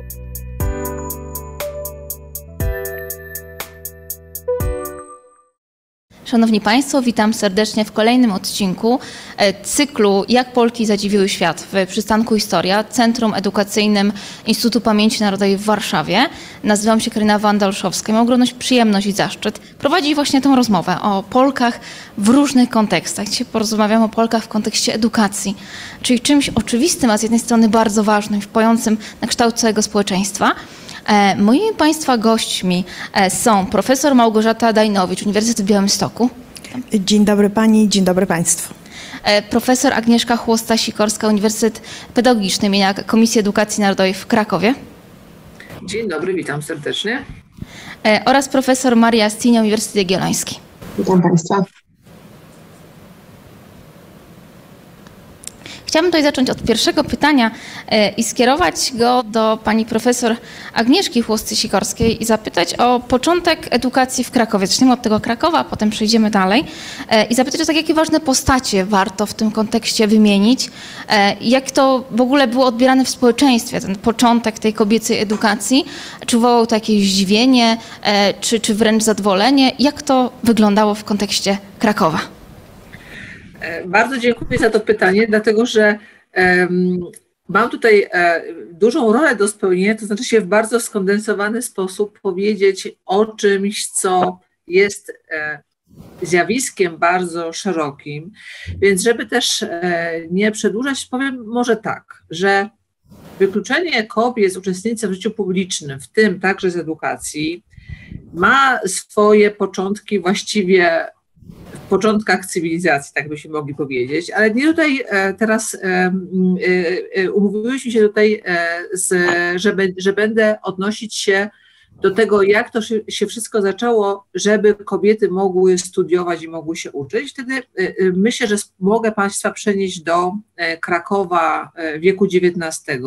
Szanowni Państwo, witam serdecznie w kolejnym odcinku cyklu Jak Polki zadziwiły świat w przystanku Historia, Centrum Edukacyjnym Instytutu Pamięci Narodowej w Warszawie. Nazywam się Karina Wanda-Olszowska i mam ogromną przyjemność i zaszczyt prowadzić właśnie tę rozmowę o Polkach w różnych kontekstach. Dzisiaj porozmawiam o Polkach w kontekście edukacji, czyli czymś oczywistym, a z jednej strony bardzo ważnym, wpływającym na kształt całego społeczeństwa. Moimi Państwa gośćmi są profesor Małgorzata Dajnowicz, Uniwersytet w Białymstoku. Dzień dobry Pani, dzień dobry Państwu. Profesor Agnieszka Chłosta-Sikorska, Uniwersytet Pedagogiczny imienia Komisji Edukacji Narodowej w Krakowie. Dzień dobry, witam serdecznie. Oraz profesor Maria Stinia, Uniwersytet Jagielloński. Witam Państwa. Chciałabym tutaj zacząć od pierwszego pytania i skierować go do pani profesor Agnieszki Chłosty-Sikorskiej i zapytać o początek edukacji w Krakowie. Zaczniemy od tego Krakowa, a potem przejdziemy dalej. I zapytać o tak, jakie ważne postacie warto w tym kontekście wymienić. Jak to w ogóle było odbierane w społeczeństwie, ten początek tej kobiecej edukacji? Czy wywołał to jakieś zdziwienie, czy wręcz zadowolenie? Jak to wyglądało w kontekście Krakowa? Bardzo dziękuję za to pytanie, dlatego że mam tutaj dużą rolę do spełnienia, to znaczy się w bardzo skondensowany sposób powiedzieć o czymś, co jest zjawiskiem bardzo szerokim. Więc żeby też nie przedłużać, powiem może tak, że wykluczenie kobiet z uczestnictwa w życiu publicznym, w tym także z edukacji, ma swoje początki właściwie w początkach cywilizacji, tak byśmy mogli powiedzieć, ale nie tutaj teraz umówiłyśmy się tutaj, że będę odnosić się do tego, jak to się wszystko zaczęło, żeby kobiety mogły studiować i mogły się uczyć. Wtedy myślę, że mogę Państwa przenieść do Krakowa wieku XIX,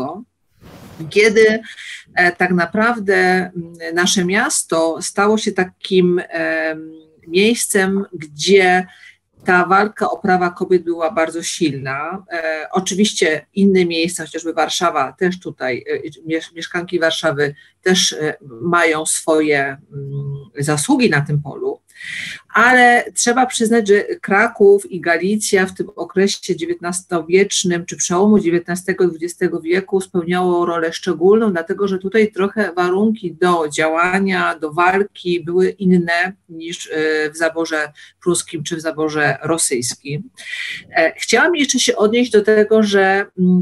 kiedy tak naprawdę nasze miasto stało się takim miejscem, gdzie ta walka o prawa kobiet była bardzo silna. Oczywiście inne miejsca, chociażby Warszawa też tutaj, mieszkanki Warszawy też mają swoje zasługi na tym polu, ale trzeba przyznać, że Kraków i Galicja w tym okresie XIX-wiecznym czy przełomu XIX-XX wieku spełniało rolę szczególną, dlatego że tutaj trochę warunki do działania, do walki były inne niż w zaborze pruskim czy w zaborze rosyjskim. Chciałam jeszcze się odnieść do tego, że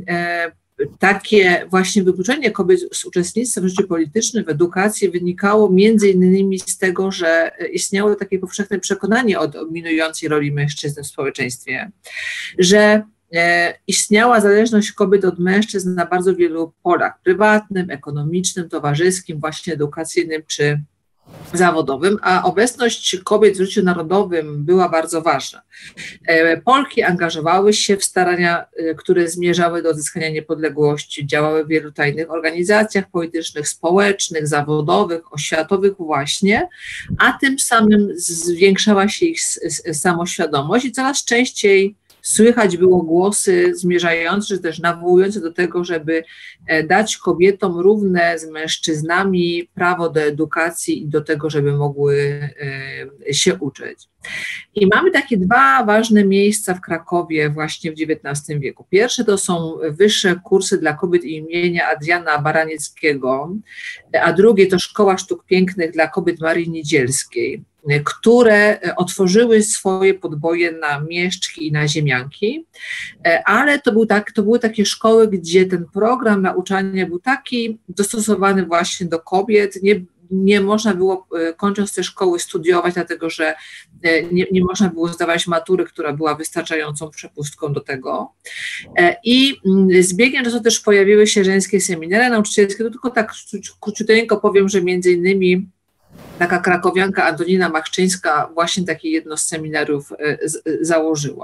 takie właśnie wykluczenie kobiet z uczestnictwa w życiu politycznym, w edukacji wynikało między innymi z tego, że istniało takie powszechne przekonanie o dominującej roli mężczyzn w społeczeństwie, że istniała zależność kobiet od mężczyzn na bardzo wielu polach, prywatnym, ekonomicznym, towarzyskim, właśnie edukacyjnym czy zawodowym, a obecność kobiet w życiu narodowym była bardzo ważna. Polki angażowały się w starania, które zmierzały do odzyskania niepodległości, działały w wielu tajnych organizacjach politycznych, społecznych, zawodowych, oświatowych właśnie, a tym samym zwiększała się ich samoświadomość i coraz częściej słychać było głosy zmierzające, czy też nawołujące do tego, żeby dać kobietom równe z mężczyznami prawo do edukacji i do tego, żeby mogły się uczyć. I mamy takie dwa ważne miejsca w Krakowie właśnie w XIX wieku. Pierwsze to są wyższe kursy dla kobiet imienia Adriana Baranieckiego, a drugie to Szkoła Sztuk Pięknych dla kobiet Marii Niedzielskiej, które otworzyły swoje podboje na mieszczki i na ziemianki, ale to były takie szkoły, gdzie ten program nauczania był taki dostosowany właśnie do kobiet. Nie można było, kończąc te szkoły, studiować, dlatego że nie można było zdawać matury, która była wystarczającą przepustką do tego. I z biegiem czasu też pojawiły się żeńskie seminaria nauczycielskie. To tylko tak króciuteńko powiem, że między innymi taka krakowianka Antonina Machczyńska właśnie takie jedno z seminariów założyła.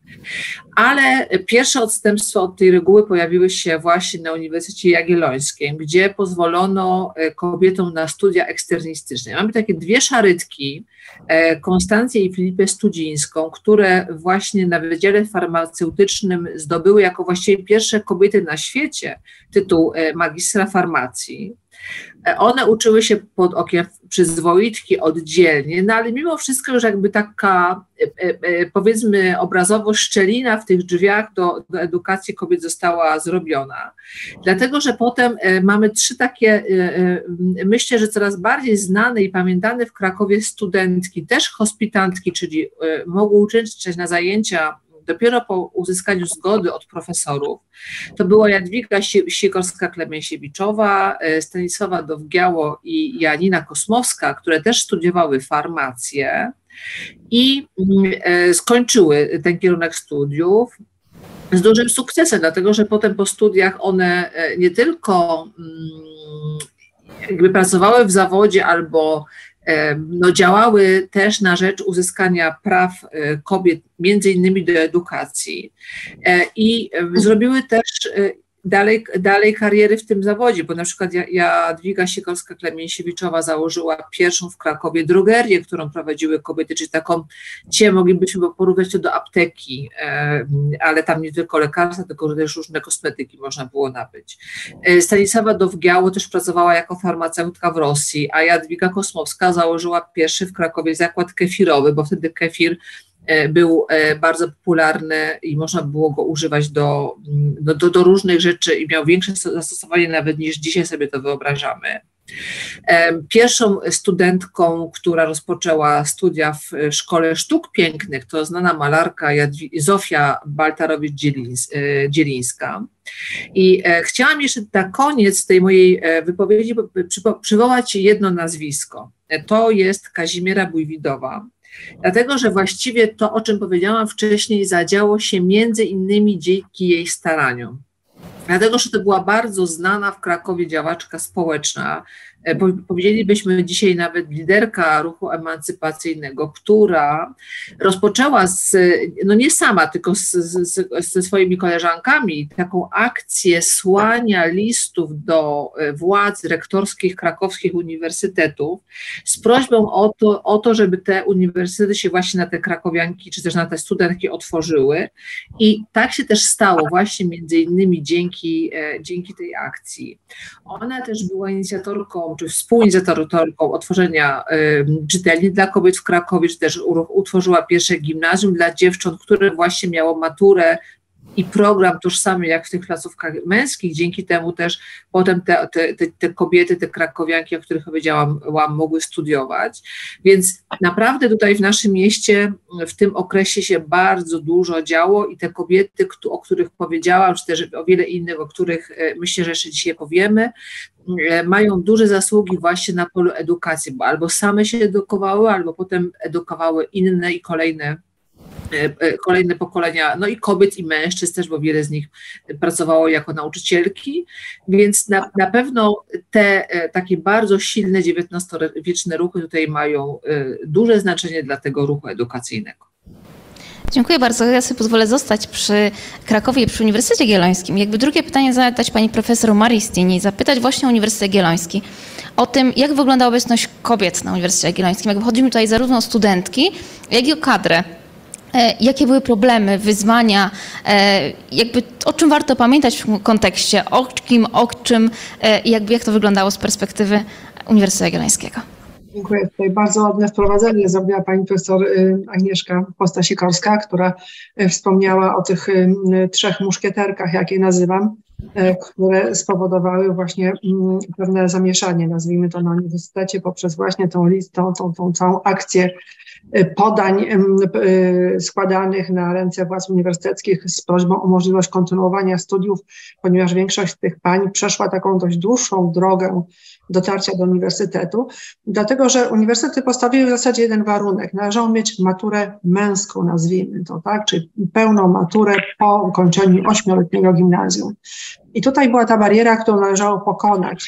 Ale pierwsze odstępstwa od tej reguły pojawiły się właśnie na Uniwersytecie Jagiellońskim, gdzie pozwolono kobietom na studia eksternistyczne. Mamy takie dwie szarytki, Konstancję i Filipę Studzińską, które właśnie na Wydziale Farmaceutycznym zdobyły jako właściwie pierwsze kobiety na świecie tytuł magistra farmacji. One uczyły się pod okiem przyzwoitki oddzielnie, no ale mimo wszystko już jakby taka, powiedzmy obrazowo, szczelina w tych drzwiach do edukacji kobiet została zrobiona. Dlatego, że potem mamy trzy takie, myślę, że coraz bardziej znane i pamiętane w Krakowie studentki, też hospitantki, czyli mogły uczęszczać na zajęcia dopiero po uzyskaniu zgody od profesorów. To była Jadwiga Sikorska-Klemensiewiczowa, Stanisława Dowgiało i Janina Kosmowska, które też studiowały farmację i skończyły ten kierunek studiów z dużym sukcesem, dlatego że potem po studiach one nie tylko jakby pracowały w zawodzie albo działały też na rzecz uzyskania praw kobiet, między innymi do edukacji, i zrobiły też dalej kariery w tym zawodzie, bo na przykład Jadwiga Sikorska-Klemensiewiczowa założyła pierwszą w Krakowie drogerię, którą prowadziły kobiety, czyli taką, dzisiaj moglibyśmy porównać to do apteki, ale tam nie tylko lekarstwa, tylko też różne kosmetyki można było nabyć. Stanisława Dowgiało też pracowała jako farmaceutka w Rosji, a Jadwiga Kosmowska założyła pierwszy w Krakowie zakład kefirowy, bo wtedy kefir był bardzo popularny i można było go używać do różnych rzeczy i miał większe zastosowanie nawet niż dzisiaj sobie to wyobrażamy. Pierwszą studentką, która rozpoczęła studia w Szkole Sztuk Pięknych, to znana malarka Zofia Baltarowicz-Dzielińska. I chciałam jeszcze na koniec tej mojej wypowiedzi przywołać jedno nazwisko. To jest Kazimiera Bujwidowa. Dlatego, że właściwie to, o czym powiedziałam wcześniej, zadziało się między innymi dzięki jej staraniom. Dlatego, że to była bardzo znana w Krakowie działaczka społeczna, powiedzielibyśmy dzisiaj nawet liderka ruchu emancypacyjnego, która rozpoczęła nie sama, tylko ze swoimi koleżankami taką akcję słania listów do władz rektorskich krakowskich uniwersytetów z prośbą o to, żeby te uniwersytety się właśnie na te krakowianki, czy też na te studentki otworzyły. I tak się też stało właśnie między innymi dzięki tej akcji. Ona też była inicjatorką, czy współinicjatorką otworzenia czytelni dla kobiet w Krakowie, czy też utworzyła pierwsze gimnazjum dla dziewcząt, które właśnie miało maturę i program tożsamy jak w tych placówkach męskich. Dzięki temu też potem te kobiety, te krakowianki, o których powiedziałam, mogły studiować. Więc naprawdę tutaj w naszym mieście w tym okresie się bardzo dużo działo i te kobiety, o których powiedziałam, czy też o wiele innych, o których myślę, że jeszcze dzisiaj powiemy, mają duże zasługi właśnie na polu edukacji, bo albo same się edukowały, albo potem edukowały inne i kolejne pokolenia, no i kobiet i mężczyzn też, bo wiele z nich pracowało jako nauczycielki, więc na pewno te takie bardzo silne XIX-wieczne ruchy tutaj mają duże znaczenie dla tego ruchu edukacyjnego. Dziękuję bardzo. Ja sobie pozwolę zostać przy Krakowie i przy Uniwersytecie Jagiellońskim. Jakby drugie pytanie zadać pani profesor Marii Stini i zapytać właśnie o Uniwersytet Jagielloński o tym, jak wygląda obecność kobiet na Uniwersytecie Jagiellońskim. Jakby chodzi mi tutaj zarówno o studentki, jak i o kadrę. Jakie były problemy, wyzwania, jakby o czym warto pamiętać w tym kontekście, o czym, jak to wyglądało z perspektywy Uniwersytetu Jagiellońskiego? Dziękuję. Tutaj bardzo ładne wprowadzenie zrobiła pani profesor Agnieszka Posta-Sikorska, która wspomniała o tych trzech muszkieterkach, jak je nazywam, które spowodowały właśnie pewne zamieszanie, nazwijmy to, na uniwersytecie poprzez właśnie tą całą akcję podań składanych na ręce władz uniwersyteckich z prośbą o możliwość kontynuowania studiów, ponieważ większość z tych pań przeszła taką dość dłuższą drogę dotarcia do uniwersytetu, dlatego że uniwersytety postawiły w zasadzie jeden warunek. Należało mieć maturę męską, nazwijmy to, tak, czyli pełną maturę po ukończeniu 8-letniego gimnazjum. I tutaj była ta bariera, którą należało pokonać.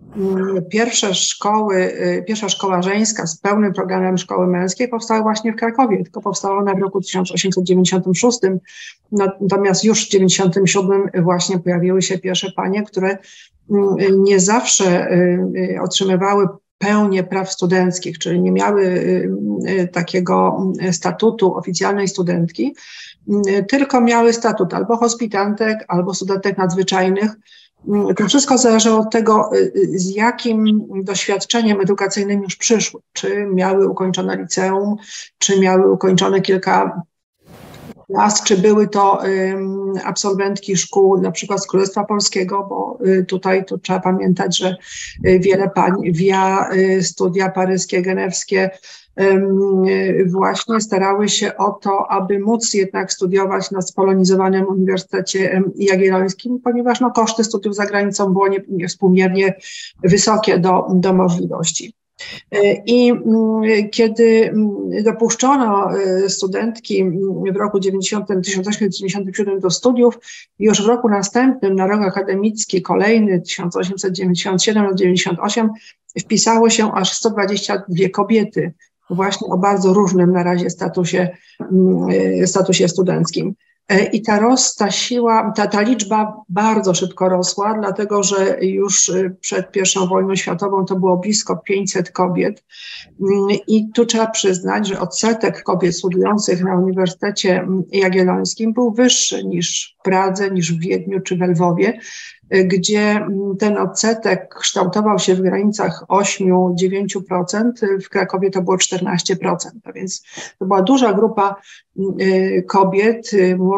pierwsza szkoła żeńska z pełnym programem szkoły męskiej powstała właśnie w Krakowie, tylko powstała ona w roku 1896. Natomiast już w 1997 właśnie pojawiły się pierwsze panie, które nie zawsze otrzymywały pełnię praw studenckich, czyli nie miały takiego statutu oficjalnej studentki, tylko miały statut albo hospitantek, albo studentek nadzwyczajnych. To wszystko zależało od tego, z jakim doświadczeniem edukacyjnym już przyszły. Czy miały ukończone liceum, czy miały ukończone kilka klas, czy były to absolwentki szkół na przykład z Królestwa Polskiego, bo tutaj tu trzeba pamiętać, że wiele pań via studia paryskie, genewskie właśnie starały się o to, aby móc jednak studiować na spolonizowanym Uniwersytecie Jagiellońskim, ponieważ koszty studiów za granicą było niewspółmiernie wysokie do możliwości. I kiedy dopuszczono studentki w roku 1897 do studiów, już w roku następnym, na rok akademicki kolejny, 1897-98, wpisało się aż 122 kobiety, właśnie o bardzo różnym na razie statusie studenckim. I ta liczba bardzo szybko rosła, dlatego że już przed I wojną światową to było blisko 500 kobiet. I tu trzeba przyznać, że odsetek kobiet studiujących na Uniwersytecie Jagiellońskim był wyższy niż w Pradze, niż w Wiedniu czy w Lwowie, gdzie ten odsetek kształtował się w granicach 8–9%, w Krakowie to było 14%, a więc to była duża grupa kobiet,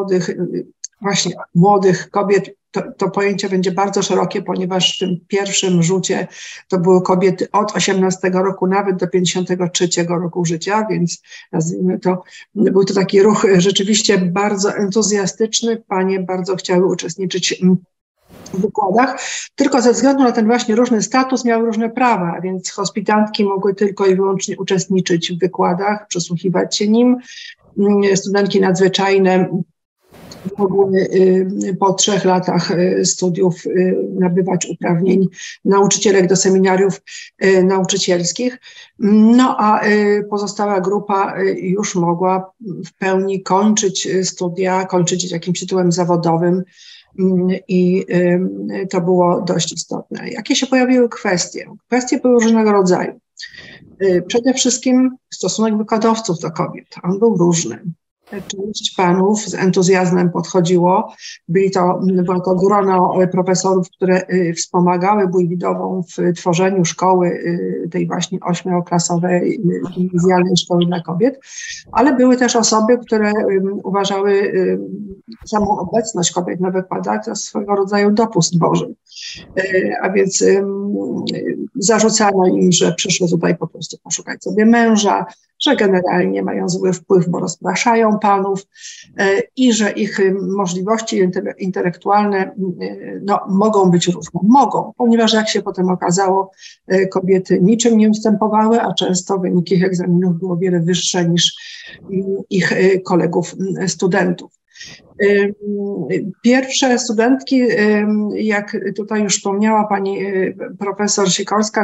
młodych kobiet. To pojęcie będzie bardzo szerokie, ponieważ w tym pierwszym rzucie to były kobiety od 18 roku nawet do 53 roku życia, więc nazwijmy to, był to taki ruch rzeczywiście bardzo entuzjastyczny. Panie bardzo chciały uczestniczyć w wykładach, tylko ze względu na ten właśnie różny status miały różne prawa, a więc hospitantki mogły tylko i wyłącznie uczestniczyć w wykładach, przysłuchiwać się nim. Studentki nadzwyczajne mogły po 3 latach studiów nabywać uprawnień nauczycielek do seminariów nauczycielskich. A pozostała grupa już mogła w pełni kończyć studia, kończyć jakimś tytułem zawodowym. I to było dość istotne. Jakie się pojawiły kwestie? Kwestie były różnego rodzaju. Przede wszystkim stosunek wykładowców do kobiet. On był różny. Część panów z entuzjazmem podchodziło. Było to grono profesorów, które wspomagały Bójwidową w tworzeniu szkoły, tej właśnie 8-klasowej gimnazjalnej szkoły dla kobiet, ale były też osoby, które uważały samą obecność kobiet na wykładach za swego rodzaju dopust Boży. A więc zarzucano im, że przyszły tutaj po prostu poszukać sobie męża, że generalnie mają zły wpływ, bo rozpraszają panów i że ich możliwości intelektualne mogą być różne. Mogą, ponieważ jak się potem okazało, kobiety niczym nie ustępowały, a często wyniki ich egzaminów było wiele wyższe niż ich kolegów studentów. Pierwsze studentki, jak tutaj już wspomniała pani profesor Sikorska,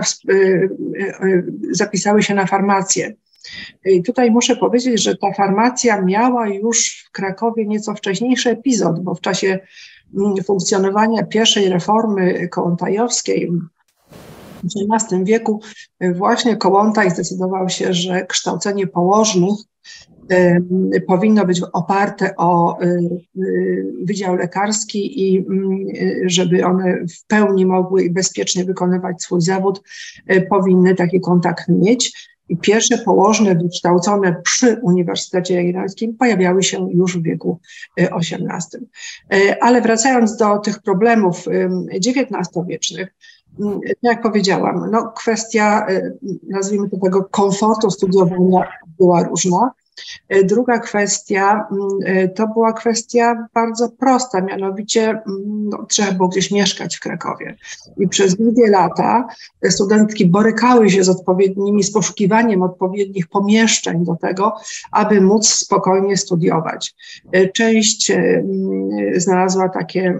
zapisały się na farmację. I tutaj muszę powiedzieć, że ta farmacja miała już w Krakowie nieco wcześniejszy epizod, bo w czasie funkcjonowania pierwszej reformy kołłątajowskiej w XVIII wieku właśnie Kołłątaj zdecydował się, że kształcenie położnych powinno być oparte o Wydział Lekarski i żeby one w pełni mogły i bezpiecznie wykonywać swój zawód, powinny taki kontakt mieć. I pierwsze położne wykształcone przy Uniwersytecie Jagiellońskim pojawiały się już w wieku XVIII. Ale wracając do tych problemów XIX-wiecznych, jak powiedziałam, kwestia, nazwijmy to, tego komfortu studiowania była różna. Druga kwestia to była kwestia bardzo prosta, mianowicie trzeba było gdzieś mieszkać w Krakowie. I przez długie lata studentki borykały się z poszukiwaniem odpowiednich pomieszczeń do tego, aby móc spokojnie studiować. Część znalazła takie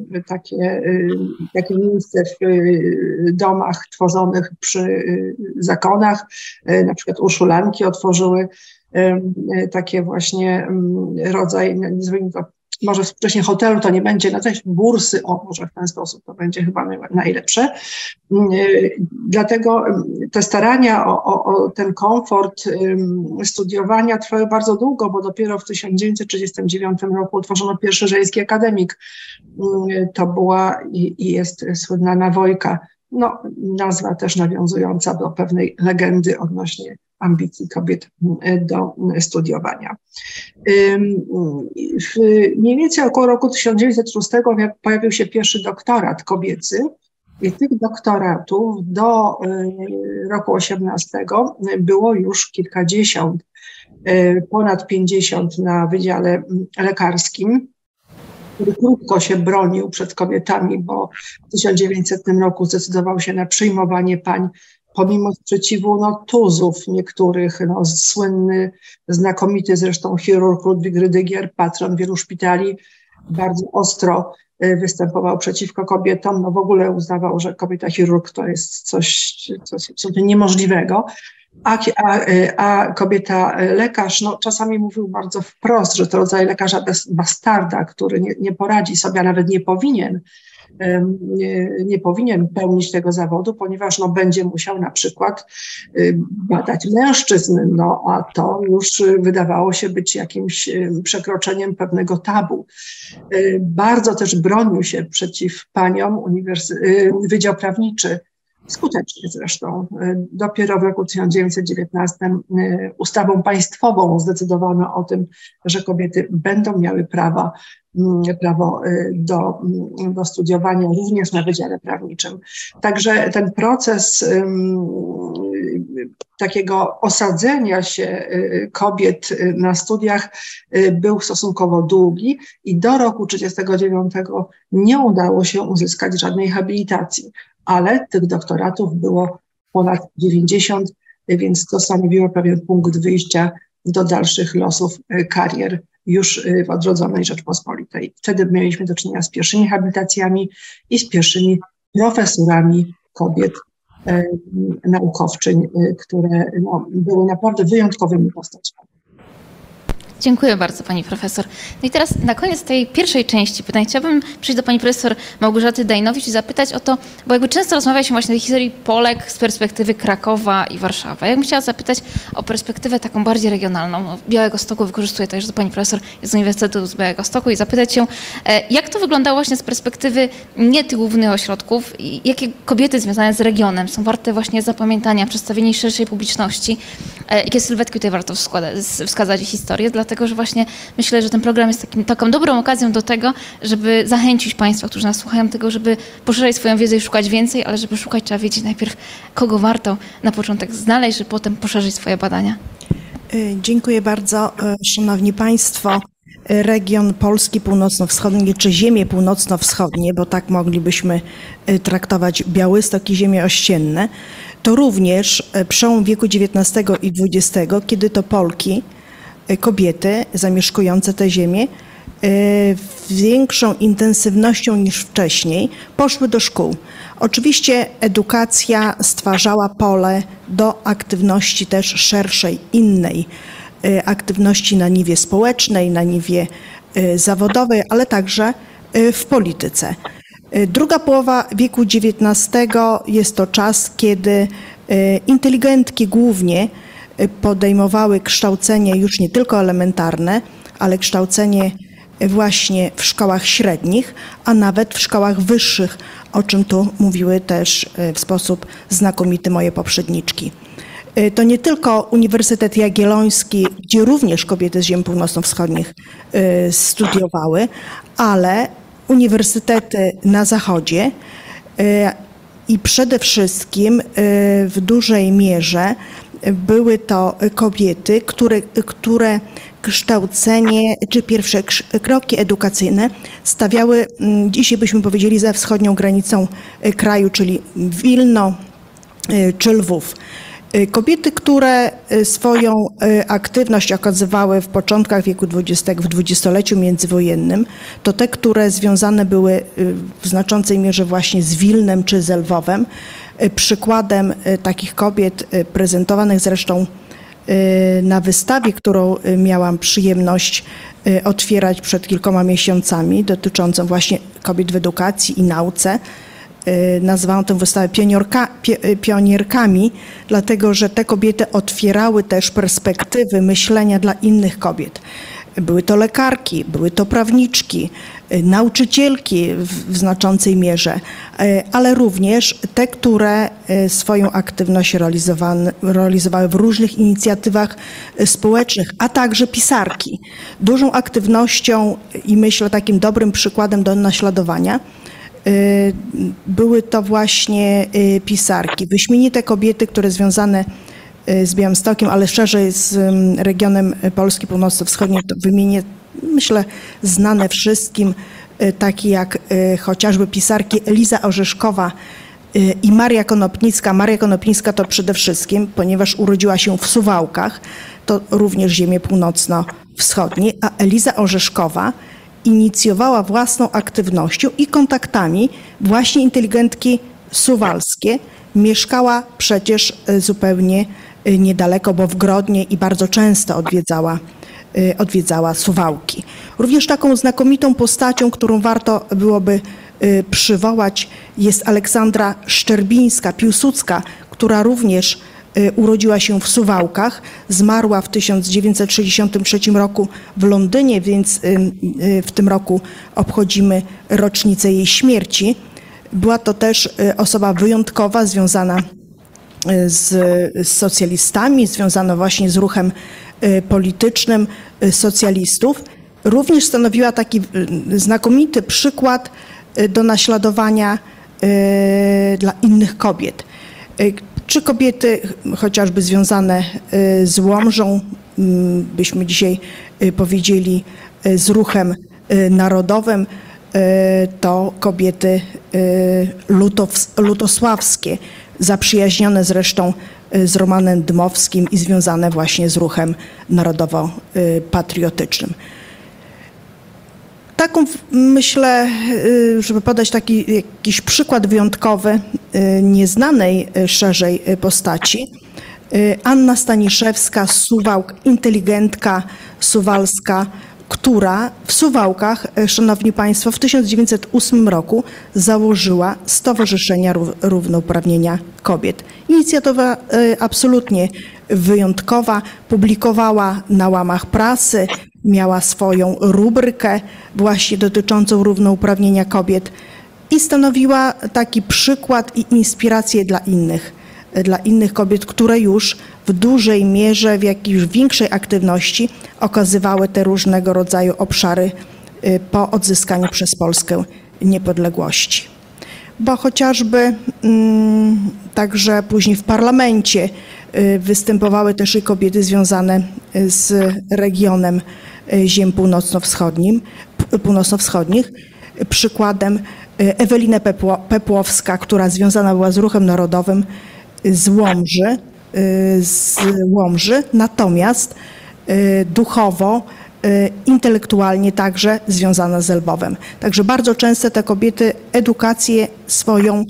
miejsce w domach tworzonych przy zakonach. Na przykład Urszulanki otworzyły takie właśnie rodzaj, nazwijmy to, może wcześniej hotelu to nie będzie, no coś bursy, może w ten sposób to będzie chyba najlepsze. Dlatego te starania o ten komfort studiowania trwały bardzo długo, bo dopiero w 1939 roku utworzono pierwszy żeński akademik. To była i jest słynna Nawojka, no, nazwa też nawiązująca do pewnej legendy odnośnie ambicji kobiet do studiowania. Mniej więcej około roku 1906 pojawił się pierwszy doktorat kobiecy i tych doktoratów do roku 18 było już kilkadziesiąt, ponad 50 na Wydziale Lekarskim, który krótko się bronił przed kobietami, bo w 1900 roku zdecydował się na przyjmowanie pań pomimo sprzeciwu tuzów niektórych, słynny, znakomity zresztą chirurg Ludwik Rydygier, patron wielu szpitali, bardzo ostro występował przeciwko kobietom, w ogóle uznawał, że kobieta chirurg to jest coś absolutnie niemożliwego, a kobieta lekarz, czasami mówił bardzo wprost, że to rodzaj lekarza bastarda, który nie poradzi sobie, a nawet nie powinien pełnić tego zawodu, ponieważ będzie musiał na przykład badać mężczyzn, a to już wydawało się być jakimś przekroczeniem pewnego tabu. Bardzo też bronił się przeciw paniom Wydział Prawniczy, skutecznie zresztą. Dopiero w roku 1919 ustawą państwową zdecydowano o tym, że kobiety będą miały prawo do studiowania również na Wydziale Prawniczym. Także ten proces takiego osadzenia się kobiet na studiach był stosunkowo długi i do roku 1939 nie udało się uzyskać żadnej habilitacji, ale tych doktoratów było ponad 90, więc to stanowiło pewien punkt wyjścia do dalszych losów karier już w odrodzonej Rzeczpospolitej. Wtedy mieliśmy do czynienia z pierwszymi habilitacjami i z pierwszymi profesurami kobiet naukowczyń, które były naprawdę wyjątkowymi postaciami. Dziękuję bardzo pani profesor. No i teraz na koniec tej pierwszej części pytań chciałabym przyjść do pani profesor Małgorzaty Dajnowicz i zapytać o to, bo często rozmawia się właśnie o tej historii Polek z perspektywy Krakowa i Warszawy. Ja bym chciała zapytać o perspektywę taką bardziej regionalną. Białegostoku wykorzystuję to, że pani profesor jest z Uniwersytetu z Białegostoku i zapytać się, jak to wyglądało właśnie z perspektywy nie tych głównych ośrodków i jakie kobiety związane z regionem są warte właśnie zapamiętania, przedstawienia szerszej publiczności, jakie sylwetki tutaj warto wskazać i historię, dlatego że właśnie myślę, że ten program jest taką dobrą okazją do tego, żeby zachęcić państwa, którzy nas słuchają, tego, żeby poszerzać swoją wiedzę i szukać więcej, ale żeby szukać, trzeba wiedzieć najpierw, kogo warto na początek znaleźć, żeby potem poszerzyć swoje badania. Dziękuję bardzo. Szanowni Państwo, region Polski Północno-Wschodniej, czy ziemie północno-wschodnie, bo tak moglibyśmy traktować Białystok i ziemie ościenne, to również przełom wieku XIX i XX, kiedy to Polki, kobiety zamieszkujące te ziemię większą intensywnością niż wcześniej poszły do szkół. Oczywiście edukacja stwarzała pole do aktywności też szerszej, innej aktywności na niwie społecznej, na niwie zawodowej, ale także w polityce. Druga połowa wieku XIX jest to czas, kiedy inteligentki głównie podejmowały kształcenie już nie tylko elementarne, ale kształcenie właśnie w szkołach średnich, a nawet w szkołach wyższych, o czym tu mówiły też w sposób znakomity moje poprzedniczki. To nie tylko Uniwersytet Jagielloński, gdzie również kobiety z ziem północno-wschodnich studiowały, ale uniwersytety na zachodzie i przede wszystkim w dużej mierze były to kobiety, które kształcenie czy pierwsze kroki edukacyjne stawiały, dzisiaj byśmy powiedzieli, za wschodnią granicą kraju, czyli Wilno czy Lwów. Kobiety, które swoją aktywność okazywały w początkach wieku XX, w dwudziestoleciu międzywojennym, to te, które związane były w znaczącej mierze właśnie z Wilnem czy z Lwowem. Przykładem takich kobiet, prezentowanych zresztą na wystawie, którą miałam przyjemność otwierać przed kilkoma miesiącami, dotyczącą właśnie kobiet w edukacji i nauce. Nazwałam tę wystawę pionierkami, dlatego że te kobiety otwierały też perspektywy myślenia dla innych kobiet. Były to lekarki, były to prawniczki, nauczycielki w znaczącej mierze, ale również te, które swoją aktywność realizowały w różnych inicjatywach społecznych, a także pisarki. Dużą aktywnością i myślę takim dobrym przykładem do naśladowania były to właśnie pisarki. Wyśmienite kobiety, które związane z Białymstokiem, ale szerzej z regionem Polski Północno-Wschodniej, to wymienię, myślę, znane wszystkim, takie jak chociażby pisarki Eliza Orzeszkowa i Maria Konopnicka. Maria Konopnicka to przede wszystkim, ponieważ urodziła się w Suwałkach, to również ziemie północno-wschodnie, a Eliza Orzeszkowa inicjowała własną aktywnością i kontaktami właśnie inteligentki suwalskie. Mieszkała przecież zupełnie niedaleko, bo w Grodnie, i bardzo często odwiedzała Suwałki. Również taką znakomitą postacią, którą warto byłoby przywołać, jest Aleksandra Szczerbińska-Piłsudska, która również urodziła się w Suwałkach, zmarła w 1963 roku w Londynie, więc w tym roku obchodzimy rocznicę jej śmierci. Była to też osoba wyjątkowa, związana z socjalistami, związana właśnie z ruchem politycznym socjalistów. Również stanowiła taki znakomity przykład do naśladowania dla innych kobiet. Czy kobiety chociażby związane z Łomżą, byśmy dzisiaj powiedzieli z ruchem narodowym, to kobiety lutosławskie, zaprzyjaźnione zresztą z Romanem Dmowskim i związane właśnie z ruchem narodowo-patriotycznym. Taką, myślę, żeby podać taki jakiś przykład wyjątkowy nieznanej szerzej postaci, Anna Staniszewska z Suwałk, inteligentka suwalska, która w Suwałkach, szanowni państwo, w 1908 roku założyła Stowarzyszenie Równouprawnienia Kobiet. Inicjatywa absolutnie wyjątkowa, publikowała na łamach prasy, miała swoją rubrykę właśnie dotyczącą równouprawnienia kobiet i stanowiła taki przykład i inspirację dla innych kobiet, które już w dużej mierze, w jakiejś większej aktywności okazywały te różnego rodzaju obszary po odzyskaniu przez Polskę niepodległości. Bo chociażby także później w parlamencie występowały też i kobiety związane z regionem ziem północno-wschodnich. Przykładem Ewelina Pepłowska, która związana była z ruchem narodowym z Łomży, natomiast duchowo, intelektualnie także związana z Lwowem. Także bardzo często te kobiety edukację swoją,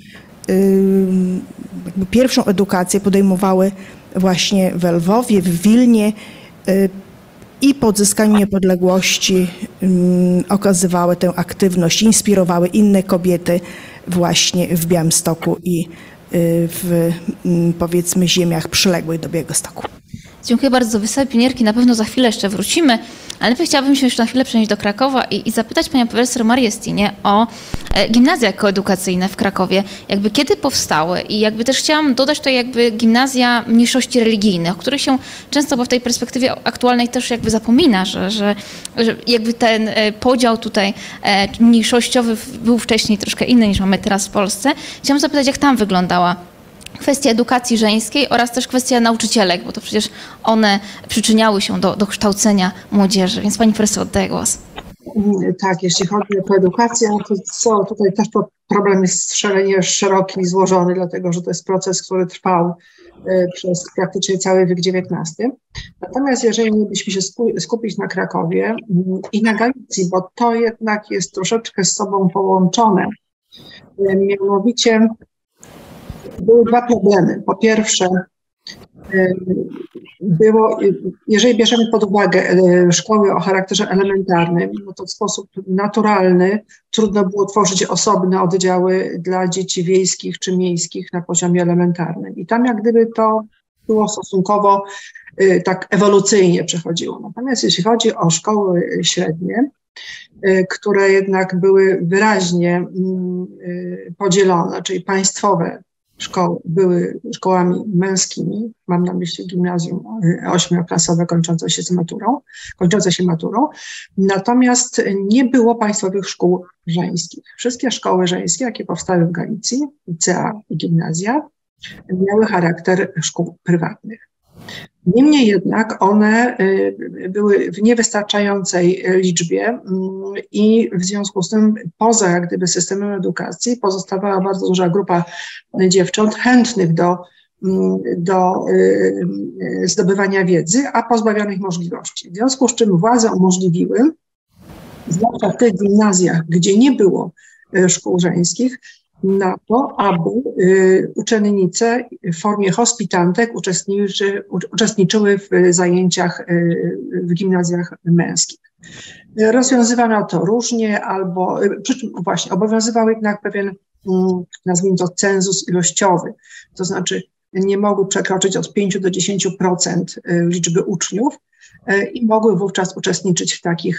jakby pierwszą edukację podejmowały właśnie w Lwowie, w Wilnie i po odzyskaniu niepodległości okazywały tę aktywność, inspirowały inne kobiety właśnie w Białymstoku i w, powiedzmy, ziemiach przyległych do Białegostoku. Dziękuję bardzo za wystawę pionierki. Na pewno za chwilę jeszcze wrócimy, ale chciałabym się jeszcze na chwilę przenieść do Krakowa i zapytać panią profesor Marię Stinie o gimnazja koedukacyjne w Krakowie. Jakby kiedy powstały i jakby też chciałam dodać tutaj jakby gimnazja mniejszości religijnych, o których się często bo w tej perspektywie aktualnej też jakby zapomina, że jakby ten podział tutaj mniejszościowy był wcześniej troszkę inny niż mamy teraz w Polsce. Chciałam zapytać, jak tam wyglądała kwestia edukacji żeńskiej oraz też kwestia nauczycielek, bo to przecież one przyczyniały się do kształcenia młodzieży. Więc pani profesor, oddaję głos. Tak, jeśli chodzi o edukację, to tutaj też problem jest szalenie szeroki i złożony, dlatego że to jest proces, który trwał przez praktycznie cały wiek XIX. Natomiast jeżeli mielibyśmy się skupić na Krakowie i na Galicji, bo to jednak jest troszeczkę z sobą połączone, mianowicie były dwa problemy. Po pierwsze, jeżeli bierzemy pod uwagę szkoły o charakterze elementarnym, no to w sposób naturalny trudno było tworzyć osobne oddziały dla dzieci wiejskich czy miejskich na poziomie elementarnym. I tam jak gdyby to było stosunkowo tak ewolucyjnie przechodziło. Natomiast jeśli chodzi o szkoły średnie, które jednak były wyraźnie podzielone, czyli państwowe szkoły były szkołami męskimi, mam na myśli gimnazjum 8-klasowe kończące się maturą, natomiast nie było państwowych szkół żeńskich. Wszystkie szkoły żeńskie, jakie powstały w Galicji, licea i gimnazja, miały charakter szkół prywatnych. Niemniej jednak one były w niewystarczającej liczbie i w związku z tym poza jak gdyby systemem edukacji pozostawała bardzo duża grupa dziewcząt chętnych do zdobywania wiedzy, a pozbawionych możliwości. W związku z czym władze umożliwiły, zwłaszcza w tych gimnazjach, gdzie nie było szkół żeńskich, na to, aby uczennice w formie hospitantek uczestniczyły w zajęciach w gimnazjach męskich. Rozwiązywano to różnie, przy czym właśnie obowiązywał jednak pewien, nazwijmy to, cenzus ilościowy, to znaczy nie mogły przekroczyć od 5 do 10% liczby uczniów i mogły wówczas uczestniczyć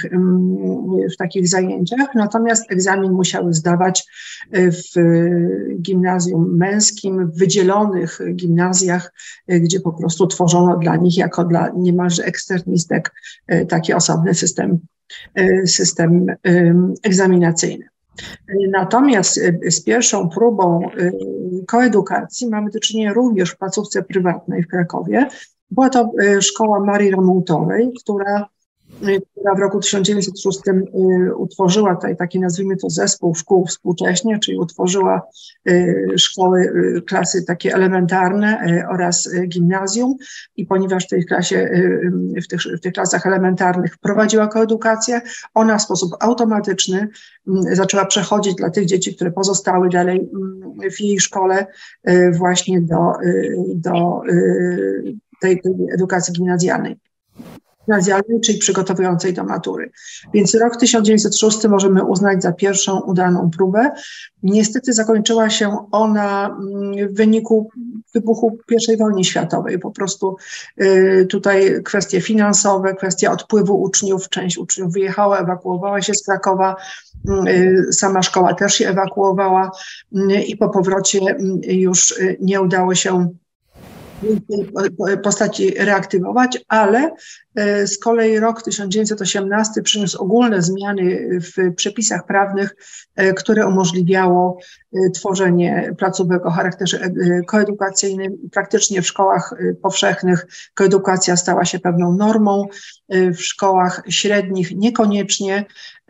w takich zajęciach, natomiast egzamin musiały zdawać w gimnazjum męskim, w wydzielonych gimnazjach, gdzie po prostu tworzono dla nich jako dla niemalże eksternistek taki osobny system egzaminacyjny. Natomiast z pierwszą próbą koedukacji mamy do czynienia również w placówce prywatnej w Krakowie. Była to szkoła Marii Remontowej, która w roku 1906 utworzyła tutaj taki, nazwijmy to, zespół szkół współcześnie, czyli utworzyła szkoły, klasy takie elementarne oraz gimnazjum i ponieważ w tej klasie, w tych klasach elementarnych wprowadziła koedukację, ona w sposób automatyczny zaczęła przechodzić dla tych dzieci, które pozostały dalej w jej szkole właśnie do tej edukacji gimnazjalnej, czyli przygotowującej do matury. Więc rok 1906 możemy uznać za pierwszą udaną próbę. Niestety zakończyła się ona w wyniku wybuchu I wojny światowej. Po prostu tutaj kwestie finansowe, kwestia odpływu uczniów, część uczniów wyjechała, ewakuowała się z Krakowa, sama szkoła też się ewakuowała i po powrocie już nie udało się tej postaci reaktywować, ale z kolei rok 1918 przyniósł ogólne zmiany w przepisach prawnych, które umożliwiało tworzenie placówek o charakterze koedukacyjnym. Praktycznie w szkołach powszechnych koedukacja stała się pewną normą, w szkołach średnich niekoniecznie.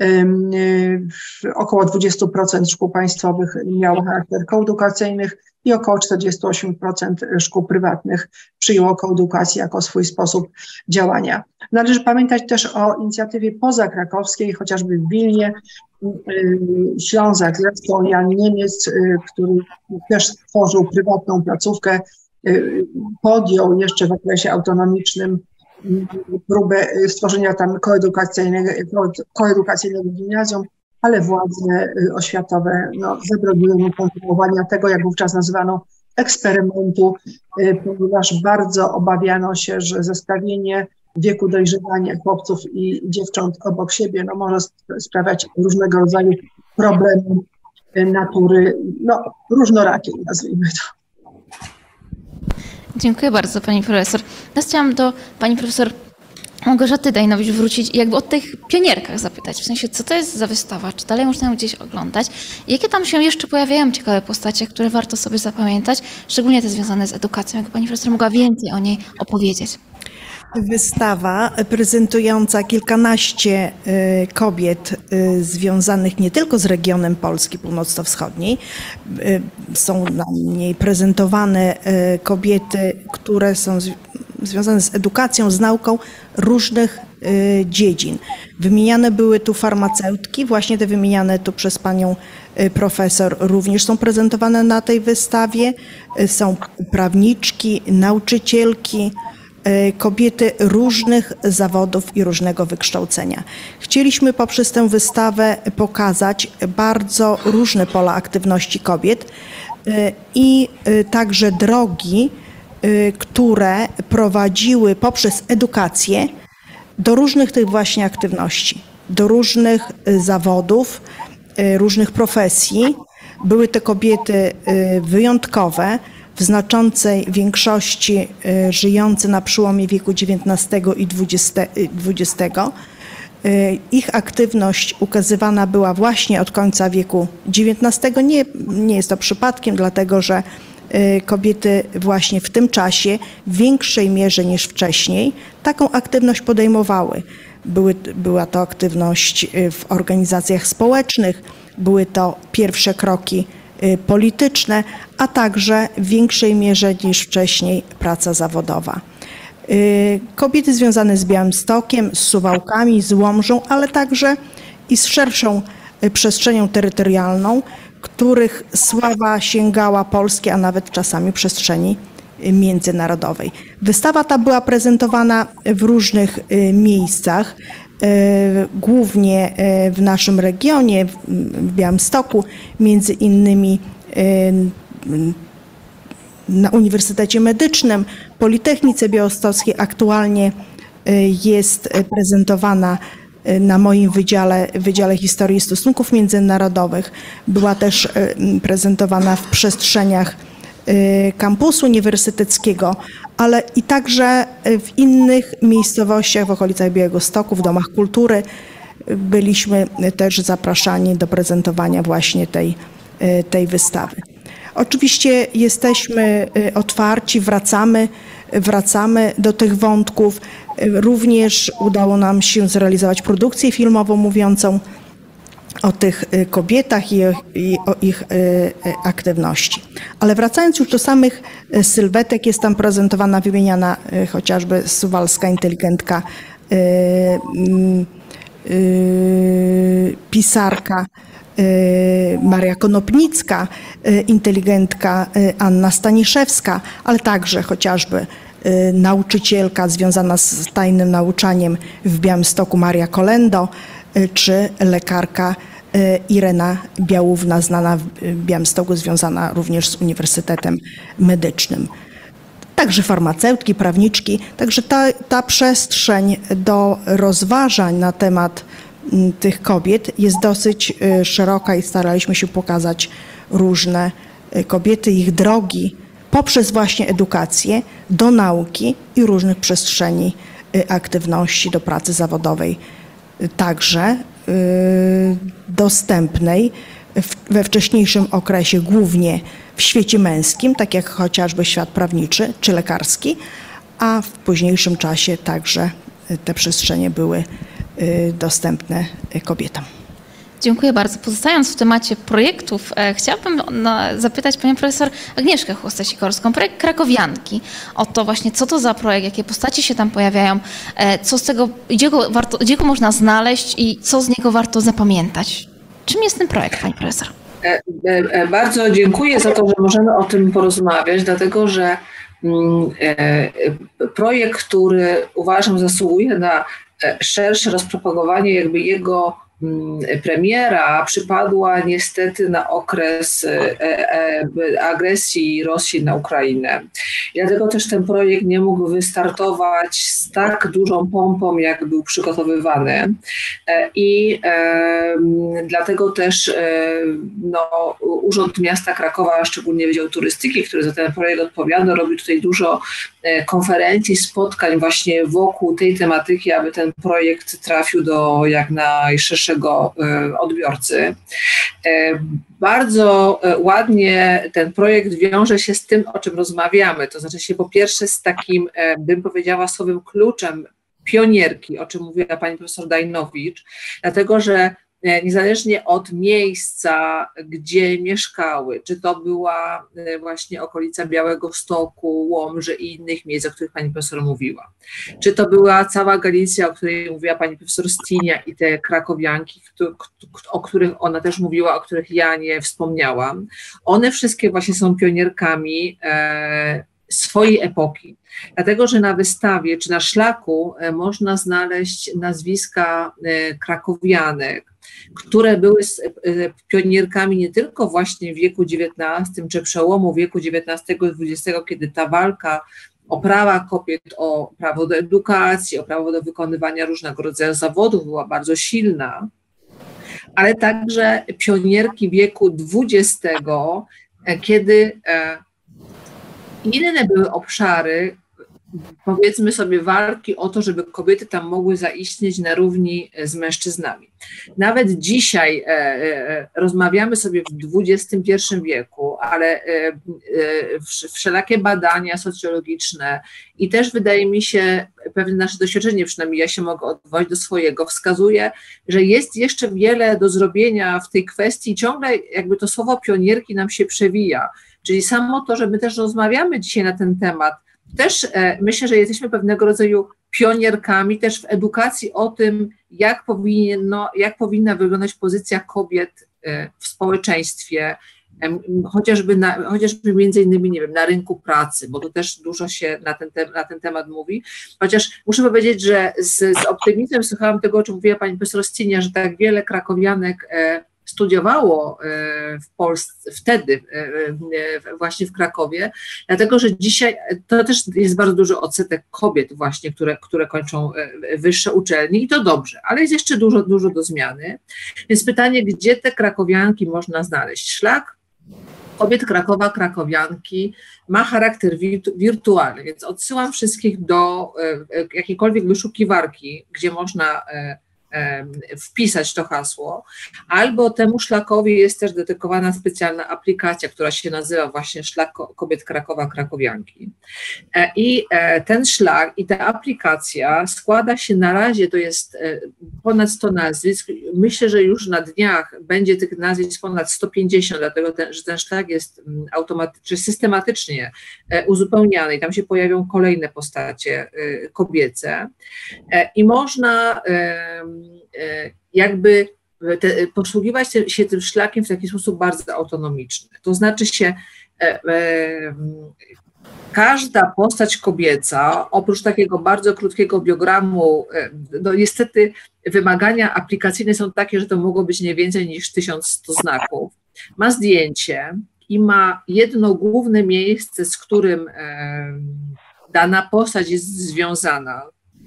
Około 20% szkół państwowych miało charakter koedukacyjnych i około 48% szkół prywatnych przyjęło koedukację jako swój sposób działania. Należy pamiętać też o inicjatywie pozakrakowskiej, chociażby w Wilnie, Ślązak, zresztą Jan Niemiec, który też stworzył prywatną placówkę, podjął jeszcze w okresie autonomicznym próbę stworzenia tam koedukacyjnego gimnazjum, ale władze oświatowe zabroniły mu kontynuowania tego, jak wówczas nazywano, eksperymentu, ponieważ bardzo obawiano się, że zestawienie wieku dojrzewania chłopców i dziewcząt obok siebie może sprawiać różnego rodzaju problemy natury, różnorakiej, nazwijmy to. Dziękuję bardzo, pani profesor. Teraz chciałam do pani profesor Małgorzaty Dajnowicz wrócić i jakby o tych pionierkach zapytać. W sensie, co to jest za wystawa? Czy dalej można ją gdzieś oglądać? Jakie tam się jeszcze pojawiają ciekawe postacie, które warto sobie zapamiętać? Szczególnie te związane z edukacją. Jakby pani profesor mogła więcej o niej opowiedzieć. Wystawa prezentująca kilkanaście kobiet związanych nie tylko z regionem Polski Północno-Wschodniej. Są na niej prezentowane kobiety, które są związane z edukacją, z nauką różnych dziedzin. Wymieniane były tu farmaceutki, właśnie te wymieniane tu przez panią profesor również są prezentowane na tej wystawie. Są prawniczki, nauczycielki, kobiety różnych zawodów i różnego wykształcenia. Chcieliśmy poprzez tę wystawę pokazać bardzo różne pola aktywności kobiet i także drogi, które prowadziły poprzez edukację do różnych tych właśnie aktywności, do różnych zawodów, różnych profesji. Były to kobiety wyjątkowe, w znaczącej większości żyjące na przełomie wieku XIX i XX. Ich aktywność ukazywana była właśnie od końca wieku XIX. Nie jest to przypadkiem, dlatego że kobiety właśnie w tym czasie w większej mierze niż wcześniej taką aktywność podejmowały. Była to aktywność w organizacjach społecznych, były to pierwsze kroki polityczne, a także w większej mierze niż wcześniej praca zawodowa. Kobiety związane z Białymstokiem, z Suwałkami, z Łomżą, ale także i z szerszą przestrzenią terytorialną, których sława sięgała Polski, a nawet czasami przestrzeni międzynarodowej. Wystawa ta była prezentowana w różnych miejscach, głównie w naszym regionie, w Białymstoku, między innymi na Uniwersytecie Medycznym, Politechnice Białostockiej. Aktualnie jest prezentowana na moim Wydziale Historii i Stosunków Międzynarodowych. Była też prezentowana w przestrzeniach kampusu uniwersyteckiego, ale i także w innych miejscowościach w okolicach Białegostoku, w domach kultury. Byliśmy też zapraszani do prezentowania właśnie tej wystawy. Oczywiście jesteśmy otwarci, wracamy do tych wątków. Również udało nam się zrealizować produkcję filmową mówiącą o tych kobietach i o ich aktywności. Ale wracając już do samych sylwetek, jest tam prezentowana, wymieniana chociażby suwalska inteligentka, pisarka Maria Konopnicka, inteligentka Anna Staniszewska, ale także chociażby nauczycielka związana z tajnym nauczaniem w Białymstoku Maria Kolendo, czy lekarka Irena Białówna, znana w Białymstoku, związana również z Uniwersytetem Medycznym. Także farmaceutki, prawniczki. Także ta przestrzeń do rozważań na temat tych kobiet jest dosyć szeroka i staraliśmy się pokazać różne kobiety, ich drogi poprzez właśnie edukację do nauki i różnych przestrzeni aktywności do pracy zawodowej, także dostępnej we wcześniejszym okresie głównie w świecie męskim, tak jak chociażby świat prawniczy czy lekarski, a w późniejszym czasie także te przestrzenie były dostępne kobietom. Dziękuję bardzo. Pozostając w temacie projektów, chciałabym zapytać panią profesor Agnieszkę Chłostę-Sikorską, projekt Krakowianki, o to właśnie, co to za projekt, jakie postacie się tam pojawiają, co z tego, gdzie go można znaleźć i co z niego warto zapamiętać. Czym jest ten projekt, pani profesor? Bardzo dziękuję za to, że możemy o tym porozmawiać, dlatego że projekt, który uważam zasługuje na szersze rozpropagowanie, jakby jego premiera przypadła niestety na okres agresji Rosji na Ukrainę. Dlatego też ten projekt nie mógł wystartować z tak dużą pompą, jak był przygotowywany. I dlatego też Urząd Miasta Krakowa, szczególnie Wydział Turystyki, który za ten projekt odpowiada, robi tutaj dużo konferencji, spotkań właśnie wokół tej tematyki, aby ten projekt trafił do jak najszerszego naszego odbiorcy. Bardzo ładnie ten projekt wiąże się z tym, o czym rozmawiamy, to znaczy się po pierwsze z takim, bym powiedziała, słowem kluczem pionierki, o czym mówiła pani profesor Dajnowicz, dlatego że niezależnie od miejsca, gdzie mieszkały, czy to była właśnie okolica Białegostoku, Łomży i innych miejsc, o których pani profesor mówiła, czy to była cała Galicja, o której mówiła pani profesor Stinia i te krakowianki, o których ona też mówiła, o których ja nie wspomniałam, one wszystkie właśnie są pionierkami swojej epoki. Dlatego, że na wystawie czy na szlaku można znaleźć nazwiska krakowianek, które były pionierkami nie tylko właśnie w wieku XIX, czy przełomu wieku XIX i XX, kiedy ta walka o prawa kobiet, o prawo do edukacji, o prawo do wykonywania różnego rodzaju zawodów była bardzo silna, ale także pionierki wieku XX, kiedy inne były obszary, powiedzmy sobie, walki o to, żeby kobiety tam mogły zaistnieć na równi z mężczyznami. Nawet dzisiaj rozmawiamy sobie w XXI wieku, ale wszelakie badania socjologiczne i też wydaje mi się, pewne nasze doświadczenie, przynajmniej ja się mogę odwołać do swojego, wskazuje, że jest jeszcze wiele do zrobienia w tej kwestii. Ciągle jakby to słowo pionierki nam się przewija. Czyli samo to, że my też rozmawiamy dzisiaj na ten temat, też myślę, że jesteśmy pewnego rodzaju pionierkami też w edukacji o tym, jak powinna wyglądać pozycja kobiet w społeczeństwie, chociażby między innymi, nie wiem, na rynku pracy, bo tu też dużo się na ten temat mówi. Chociaż muszę powiedzieć, że z optymizmem słuchałam tego, o czym mówiła pani profesor Stinia, że tak wiele krakowianek studiowało w Polsce, wtedy właśnie w Krakowie, dlatego że dzisiaj to też jest bardzo duży odsetek kobiet właśnie, które kończą wyższe uczelnie i to dobrze, ale jest jeszcze dużo do zmiany. Więc pytanie, gdzie te krakowianki można znaleźć? Szlak kobiet Krakowa, krakowianki ma charakter wirtualny, więc odsyłam wszystkich do jakiejkolwiek wyszukiwarki, gdzie można wpisać to hasło, albo temu szlakowi jest też dedykowana specjalna aplikacja, która się nazywa właśnie Szlak Kobiet Krakowa, krakowianki. I ten szlak i ta aplikacja składa się na razie, to jest ponad 100 nazwisk, myślę, że już na dniach będzie tych nazwisk ponad 150, dlatego że ten szlak jest automatycznie, systematycznie uzupełniany i tam się pojawią kolejne postacie kobiece i można jakby posługiwać się tym szlakiem w taki sposób bardzo autonomiczny. To znaczy się każda postać kobieca, oprócz takiego bardzo krótkiego biogramu, no niestety wymagania aplikacyjne są takie, że to mogło być nie więcej niż 1100 znaków, ma zdjęcie i ma jedno główne miejsce, z którym dana postać jest związana.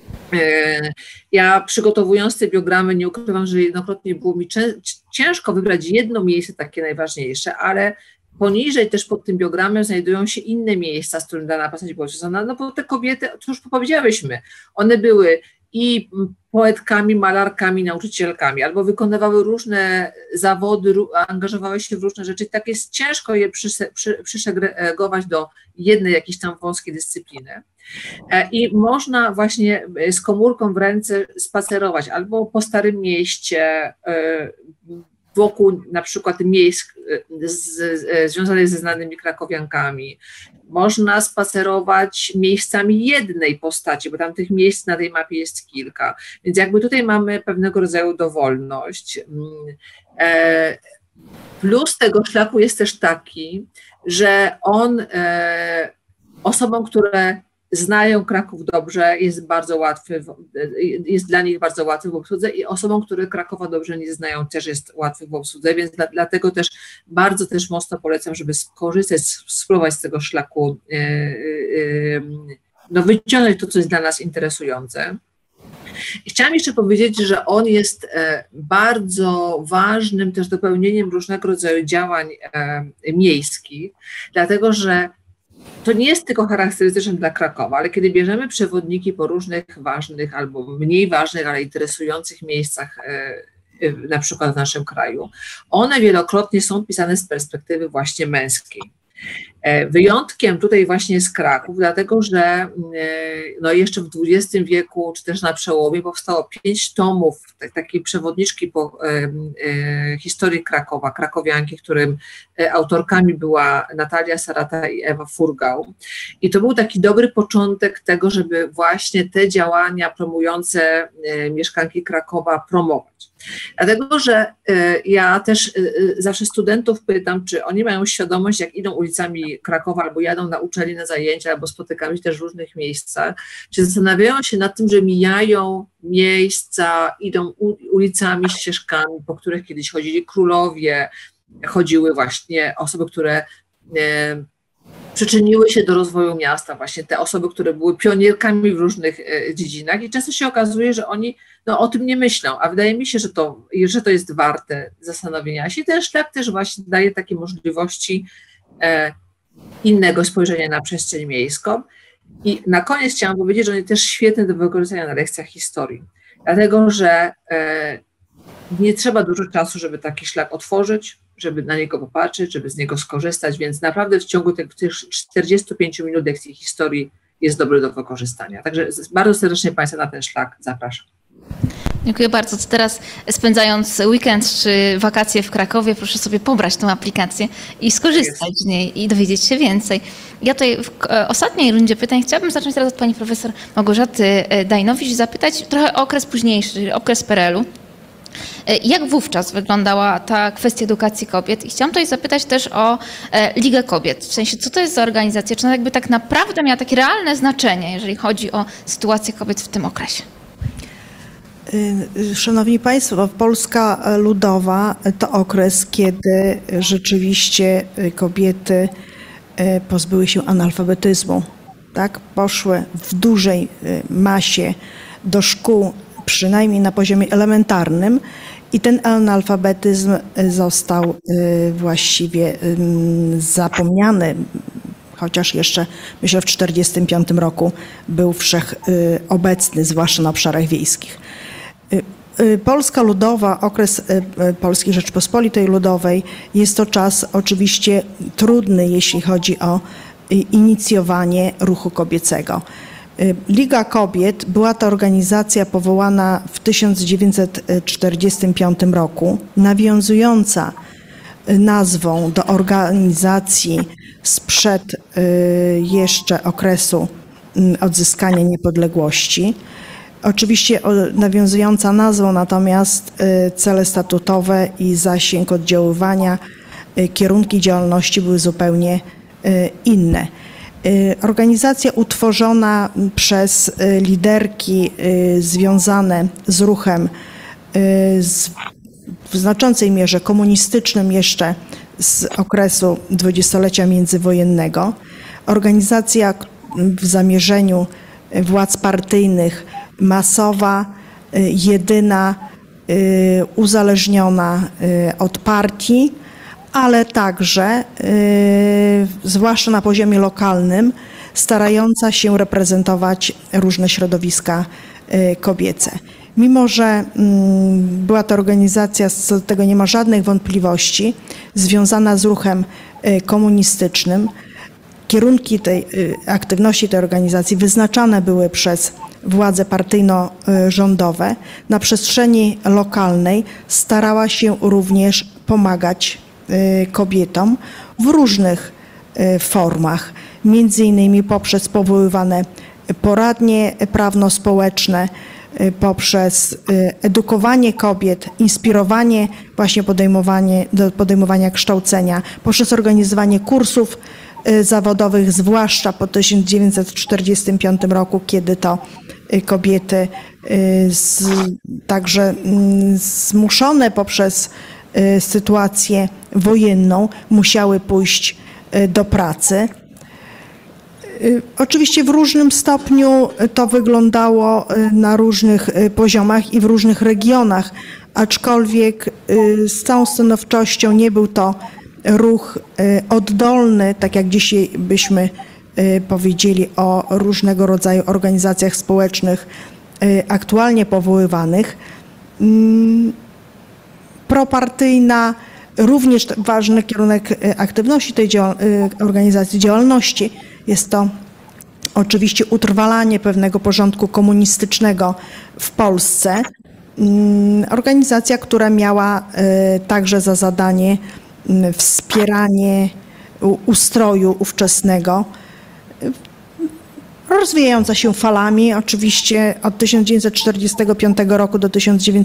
Ja przygotowując te biogramy nie ukrywam, że jednokrotnie było mi ciężko wybrać jedno miejsce takie najważniejsze, ale poniżej też pod tym biogramem znajdują się inne miejsca, z którymi dana postać była związana, no bo te kobiety, to już powiedziałyśmy, one były i poetkami, malarkami, nauczycielkami, albo wykonywały różne zawody, angażowały się w różne rzeczy. Tak jest ciężko je przysegregować do jednej jakiejś tam wąskiej dyscypliny. I można właśnie z komórką w ręce spacerować albo po Starym Mieście, wokół na przykład miejsc związanych ze znanymi krakowiankami. Można spacerować miejscami jednej postaci, bo tam tych miejsc na tej mapie jest kilka. Więc jakby tutaj mamy pewnego rodzaju dowolność. Plus tego szlaku jest też taki, że on osobom, które znają Kraków dobrze, jest bardzo łatwy, jest dla nich bardzo łatwy w obsłudze i osobom, które Krakowa dobrze nie znają, też jest łatwy w obsłudze, więc dlatego też bardzo też mocno polecam, żeby skorzystać, spróbować z tego szlaku, no wyciągnąć to, co jest dla nas interesujące. I chciałam jeszcze powiedzieć, że on jest bardzo ważnym też dopełnieniem różnego rodzaju działań miejskich, dlatego że to nie jest tylko charakterystyczne dla Krakowa, ale kiedy bierzemy przewodniki po różnych ważnych albo mniej ważnych, ale interesujących miejscach na przykład w naszym kraju, one wielokrotnie są pisane z perspektywy właśnie męskiej. Wyjątkiem tutaj właśnie jest Kraków, dlatego że no jeszcze w XX wieku, czy też na przełomie, powstało 5 tomów takiej przewodniczki po historii Krakowa, krakowianki, którym autorkami była Natalia Sarata i Ewa Furgał. I to był taki dobry początek tego, żeby właśnie te działania promujące mieszkanki Krakowa promować. Dlatego, że ja też zawsze studentów pytam, czy oni mają świadomość, jak idą ulicami Krakowa, albo jadą na uczelnię na zajęcia, albo spotykają się też w różnych miejscach, czy zastanawiają się nad tym, że mijają miejsca, idą ulicami, ścieżkami, po których kiedyś chodzili królowie, chodziły właśnie osoby, które przyczyniły się do rozwoju miasta, właśnie te osoby, które były pionierkami w różnych dziedzinach i często się okazuje, że oni o tym nie myślą, a wydaje mi się, że to jest warte zastanowienia się. Ten szlak też właśnie daje takie możliwości innego spojrzenia na przestrzeń miejską. I na koniec chciałam powiedzieć, że on jest też świetny do wykorzystania na lekcjach historii, dlatego że nie trzeba dużo czasu, żeby taki szlak otworzyć, żeby na niego popatrzeć, żeby z niego skorzystać, więc naprawdę w ciągu tych 45 minut lekcji historii jest dobry do wykorzystania. Także bardzo serdecznie Państwa na ten szlak zapraszam. Dziękuję bardzo. To teraz spędzając weekend czy wakacje w Krakowie, proszę sobie pobrać tę aplikację i skorzystać z niej i dowiedzieć się więcej. Ja tutaj w ostatniej rundzie pytań chciałabym zacząć teraz od pani profesor Małgorzaty Dajnowicz i zapytać trochę o okres późniejszy, okres PRL-u. Jak wówczas wyglądała ta kwestia edukacji kobiet? I chciałam tutaj zapytać też o Ligę Kobiet. W sensie, co to jest za organizacja? Czy ona jakby tak naprawdę miała takie realne znaczenie, jeżeli chodzi o sytuację kobiet w tym okresie? Szanowni Państwo, Polska Ludowa to okres, kiedy rzeczywiście kobiety pozbyły się analfabetyzmu. Tak? Poszły w dużej masie do szkół, przynajmniej na poziomie elementarnym, i ten analfabetyzm został właściwie zapomniany, chociaż jeszcze myślę w 1945 roku był wszechobecny, zwłaszcza na obszarach wiejskich. Polska Ludowa, okres Polskiej Rzeczpospolitej Ludowej jest to czas oczywiście trudny, jeśli chodzi o inicjowanie ruchu kobiecego. Liga Kobiet była to organizacja powołana w 1945 roku, nawiązująca nazwą do organizacji sprzed jeszcze okresu odzyskania niepodległości. Oczywiście nawiązująca nazwą, natomiast cele statutowe i zasięg oddziaływania, kierunki działalności były zupełnie inne. Organizacja utworzona przez liderki związane z ruchem w znaczącej mierze komunistycznym jeszcze z okresu dwudziestolecia międzywojennego. Organizacja w zamierzeniu władz partyjnych masowa, jedyna, uzależniona od partii, ale także, zwłaszcza na poziomie lokalnym, starająca się reprezentować różne środowiska kobiece. Mimo że była to organizacja, co do tego nie ma żadnych wątpliwości, związana z ruchem komunistycznym, kierunki tej aktywności tej organizacji wyznaczane były przez władze partyjno-rządowe. Na przestrzeni lokalnej starała się również pomagać kobietom w różnych formach, między innymi poprzez powoływane poradnie prawno-społeczne, poprzez edukowanie kobiet, inspirowanie właśnie do podejmowania kształcenia, poprzez organizowanie kursów zawodowych, zwłaszcza po 1945 roku, kiedy to kobiety także zmuszone poprzez sytuację wojenną musiały pójść do pracy. Oczywiście w różnym stopniu to wyglądało na różnych poziomach i w różnych regionach, aczkolwiek z całą stanowczością nie był to ruch oddolny, tak jak dzisiaj byśmy powiedzieli o różnego rodzaju organizacjach społecznych aktualnie powoływanych. propartyjna, również ważny kierunek aktywności tej organizacji, działalności. Jest to oczywiście utrwalanie pewnego porządku komunistycznego w Polsce. Organizacja, która miała także za zadanie wspieranie ustroju ówczesnego, rozwijająca się falami, oczywiście od 1945 roku do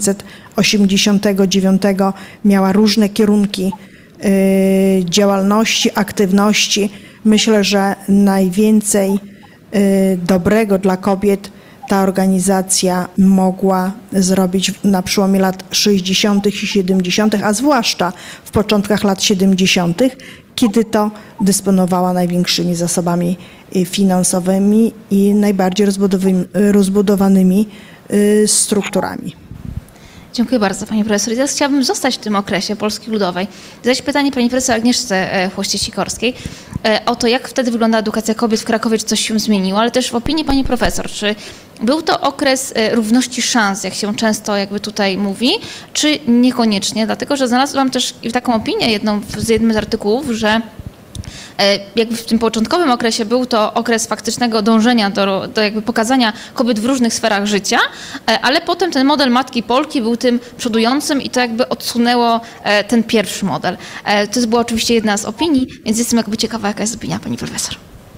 1989 miała różne kierunki działalności, aktywności. Myślę, że najwięcej dobrego dla kobiet ta organizacja mogła zrobić na przełomie lat 60. i 70., a zwłaszcza w początkach lat 70., kiedy to dysponowała największymi zasobami finansowymi i najbardziej rozbudowanymi strukturami. Dziękuję bardzo, pani profesor. Teraz chciałabym zostać w tym okresie Polski Ludowej. Zadać pytanie pani profesor Agnieszce Chłoście-Sikorskiej o to, jak wtedy wygląda edukacja kobiet w Krakowie, czy coś się zmieniło, ale też w opinii pani profesor, czy był to okres równości szans, jak się często jakby tutaj mówi, czy niekoniecznie? Dlatego, że znalazłam też taką opinię z jednym z artykułów, że jakby w tym początkowym okresie był to okres faktycznego dążenia do jakby pokazania kobiet w różnych sferach życia, ale potem ten model matki Polki był tym przodującym i to jakby odsunęło ten pierwszy model. To była oczywiście jedna z opinii, więc jestem jakby ciekawa, jaka jest opinia pani profesor.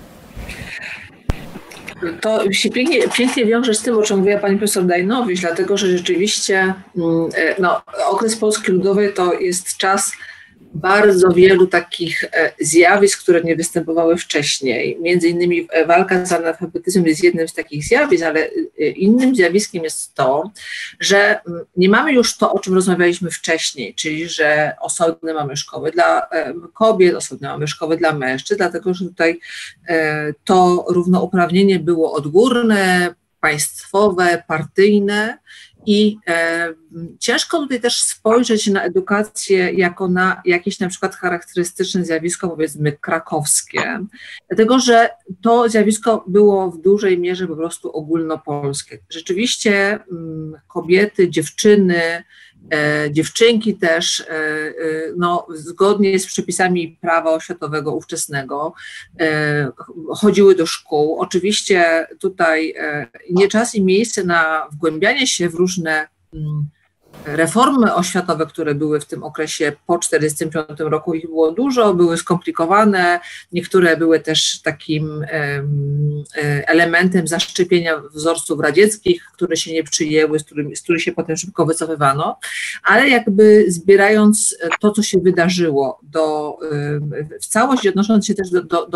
To się pięknie wiąże z tym, o czym mówiła pani profesor Dajnowicz, dlatego że rzeczywiście okres Polski Ludowej to jest czas bardzo wielu takich zjawisk, które nie występowały wcześniej. Między innymi walka z analfabetyzmem jest jednym z takich zjawisk, ale innym zjawiskiem jest to, że nie mamy już to, o czym rozmawialiśmy wcześniej, czyli że osobne mamy szkoły dla kobiet, osobne mamy szkoły dla mężczyzn, dlatego że tutaj to równouprawnienie było odgórne, państwowe, partyjne. I ciężko tutaj też spojrzeć na edukację jako na jakieś na przykład charakterystyczne zjawisko, powiedzmy, krakowskie, dlatego że to zjawisko było w dużej mierze po prostu ogólnopolskie. Rzeczywiście kobiety, dziewczynki też, zgodnie z przepisami prawa oświatowego ówczesnego, chodziły do szkół. Oczywiście tutaj nie czas i miejsce na wgłębianie się w różne reformy oświatowe, które były w tym okresie po 1945 roku, ich było dużo, były skomplikowane, niektóre były też takim elementem zaszczepienia wzorców radzieckich, które się nie przyjęły, z których się potem szybko wycofywano, ale jakby zbierając to, co się wydarzyło w całości, odnosząc się też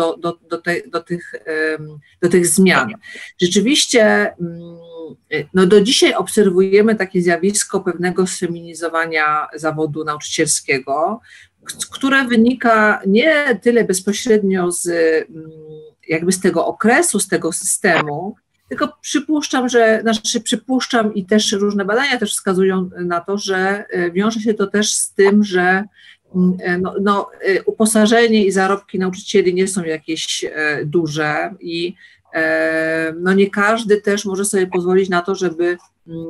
do tych zmian. Rzeczywiście do dzisiaj obserwujemy takie zjawisko pewnego sfeminizowania zawodu nauczycielskiego, które wynika nie tyle bezpośrednio z tego okresu, z tego systemu, tylko przypuszczam i też różne badania też wskazują na to, że wiąże się to też z tym, że uposażenie i zarobki nauczycieli nie są jakieś duże i nie każdy też może sobie pozwolić na to, żeby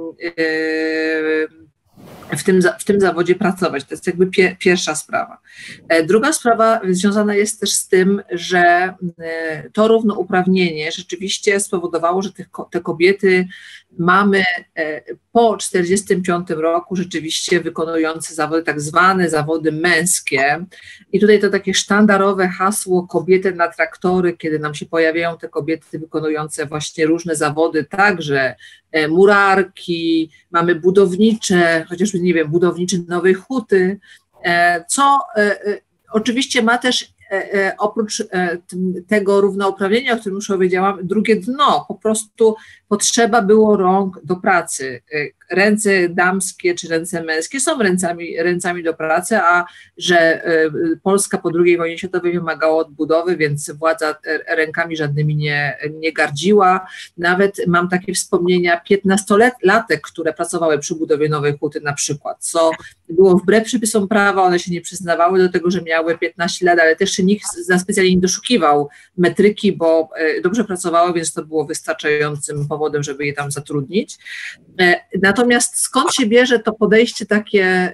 w tym zawodzie pracować. To jest jakby pierwsza sprawa. Druga sprawa związana jest też z tym, że to równouprawnienie rzeczywiście spowodowało, że te kobiety mamy po 1945 roku rzeczywiście wykonujące zawody, tak zwane zawody męskie. I tutaj to takie sztandarowe hasło kobiety na traktory, kiedy nam się pojawiają te kobiety wykonujące właśnie różne zawody, także murarki, mamy budownicze, chociażby, nie wiem, budownicze Nowej Huty, co oczywiście ma też oprócz tego równouprawnienia, o którym już powiedziałam, drugie dno, po prostu potrzeba było rąk do pracy. Ręce damskie czy ręce męskie są ręcami do pracy, a że Polska po II wojnie światowej wymagała odbudowy, więc władza rękami żadnymi nie gardziła. Nawet mam takie wspomnienia 15-latek, które pracowały przy budowie Nowej Huty na przykład, co było wbrew przepisom prawa, one się nie przyznawały do tego, że miały 15 lat, ale też się nikt za specjalnie nie doszukiwał metryki, bo dobrze pracowały, więc to było wystarczającym powodem, żeby je tam zatrudnić. Natomiast skąd się bierze to podejście takie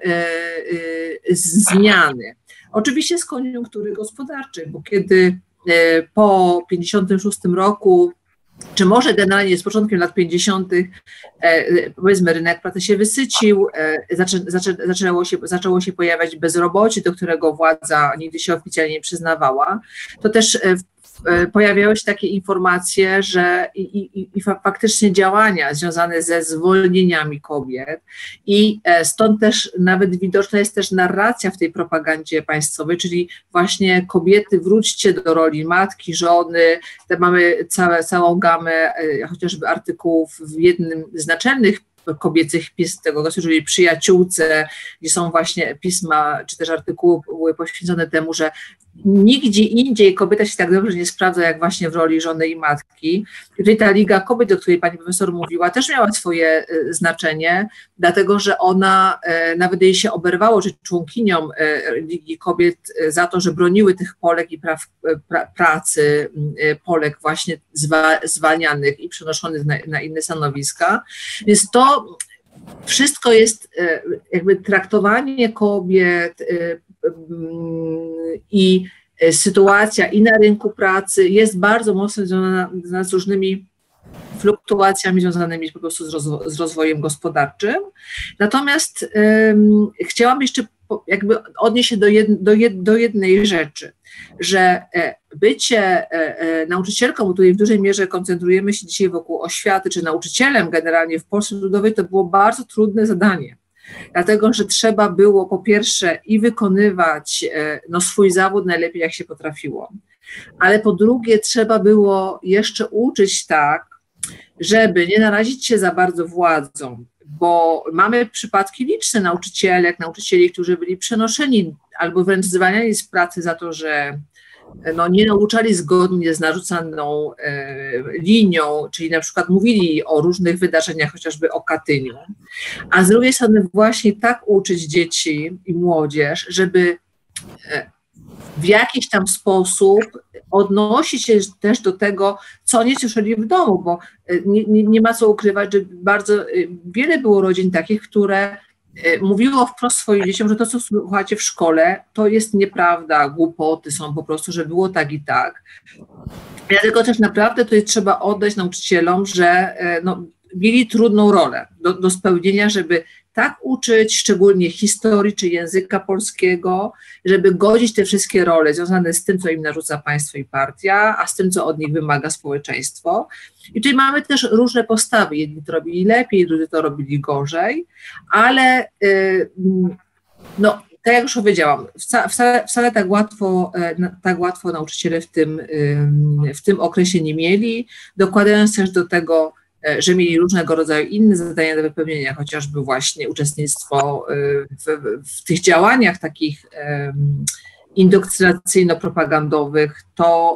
zmiany? Oczywiście z koniunktury gospodarczej, bo kiedy po 1956 roku, czy może generalnie z początkiem lat 50., powiedzmy, rynek pracy się wysycił, zaczęło się pojawiać bezrobocie, do którego władza nigdy się oficjalnie nie przyznawała, to też pojawiały się takie informacje, że faktycznie działania związane ze zwolnieniami kobiet i stąd też nawet widoczna jest też narracja w tej propagandzie państwowej, czyli właśnie kobiety, wróćcie do roli matki, żony. Mamy całą gamę chociażby artykułów w jednym z naczelnych kobiecych pism tego czasu, czyli Przyjaciółce, gdzie są właśnie pisma, czy też artykuły były poświęcone temu, że nigdzie indziej kobieta się tak dobrze nie sprawdza, jak właśnie w roli żony i matki. I tutaj ta Liga Kobiet, o której pani profesor mówiła, też miała swoje znaczenie, dlatego że ona, nawet jej się oberwało, że członkiniom Ligi Kobiet za to, że broniły tych Polek i praw pracy Polek właśnie zwalnianych i przenoszonych na inne stanowiska. Więc to wszystko jest jakby traktowanie kobiet i sytuacja i na rynku pracy jest bardzo mocno związana z różnymi fluktuacjami związanymi po prostu z rozwojem gospodarczym. Natomiast chciałam jeszcze jakby odnieść się do jednej rzeczy, że bycie nauczycielką, bo tutaj w dużej mierze koncentrujemy się dzisiaj wokół oświaty, czy nauczycielem generalnie w Polsce Ludowej, to było bardzo trudne zadanie. Dlatego, że trzeba było po pierwsze i wykonywać swój zawód najlepiej, jak się potrafiło, ale po drugie trzeba było jeszcze uczyć tak, żeby nie narazić się za bardzo władzą, bo mamy przypadki liczne nauczycieli, którzy byli przenoszeni albo wręcz zwalniani z pracy za to, że nie nauczali zgodnie z narzucaną linią, czyli na przykład mówili o różnych wydarzeniach, chociażby o Katyniu, a z drugiej strony właśnie tak uczyć dzieci i młodzież, żeby w jakiś tam sposób odnosić się też do tego, co oni słyszeli w domu, bo nie ma co ukrywać, że bardzo wiele było rodzin takich, które mówiło wprost swoim dzieciom, że to, co słuchacie w szkole, to jest nieprawda, głupoty są po prostu, że było tak i tak. Dlatego też naprawdę tutaj trzeba oddać nauczycielom, że mieli trudną rolę do spełnienia, żeby tak uczyć, szczególnie historii czy języka polskiego, żeby godzić te wszystkie role związane z tym, co im narzuca państwo i partia, a z tym, co od nich wymaga społeczeństwo. I tutaj mamy też różne postawy. Jedni to robili lepiej, drudzy to robili gorzej, ale tak jak już powiedziałam, wcale tak łatwo nauczyciele w tym okresie nie mieli, dokładając też do tego, że mieli różnego rodzaju inne zadania do wypełnienia, chociażby właśnie uczestnictwo w tych działaniach takich indoktrynacyjno-propagandowych, to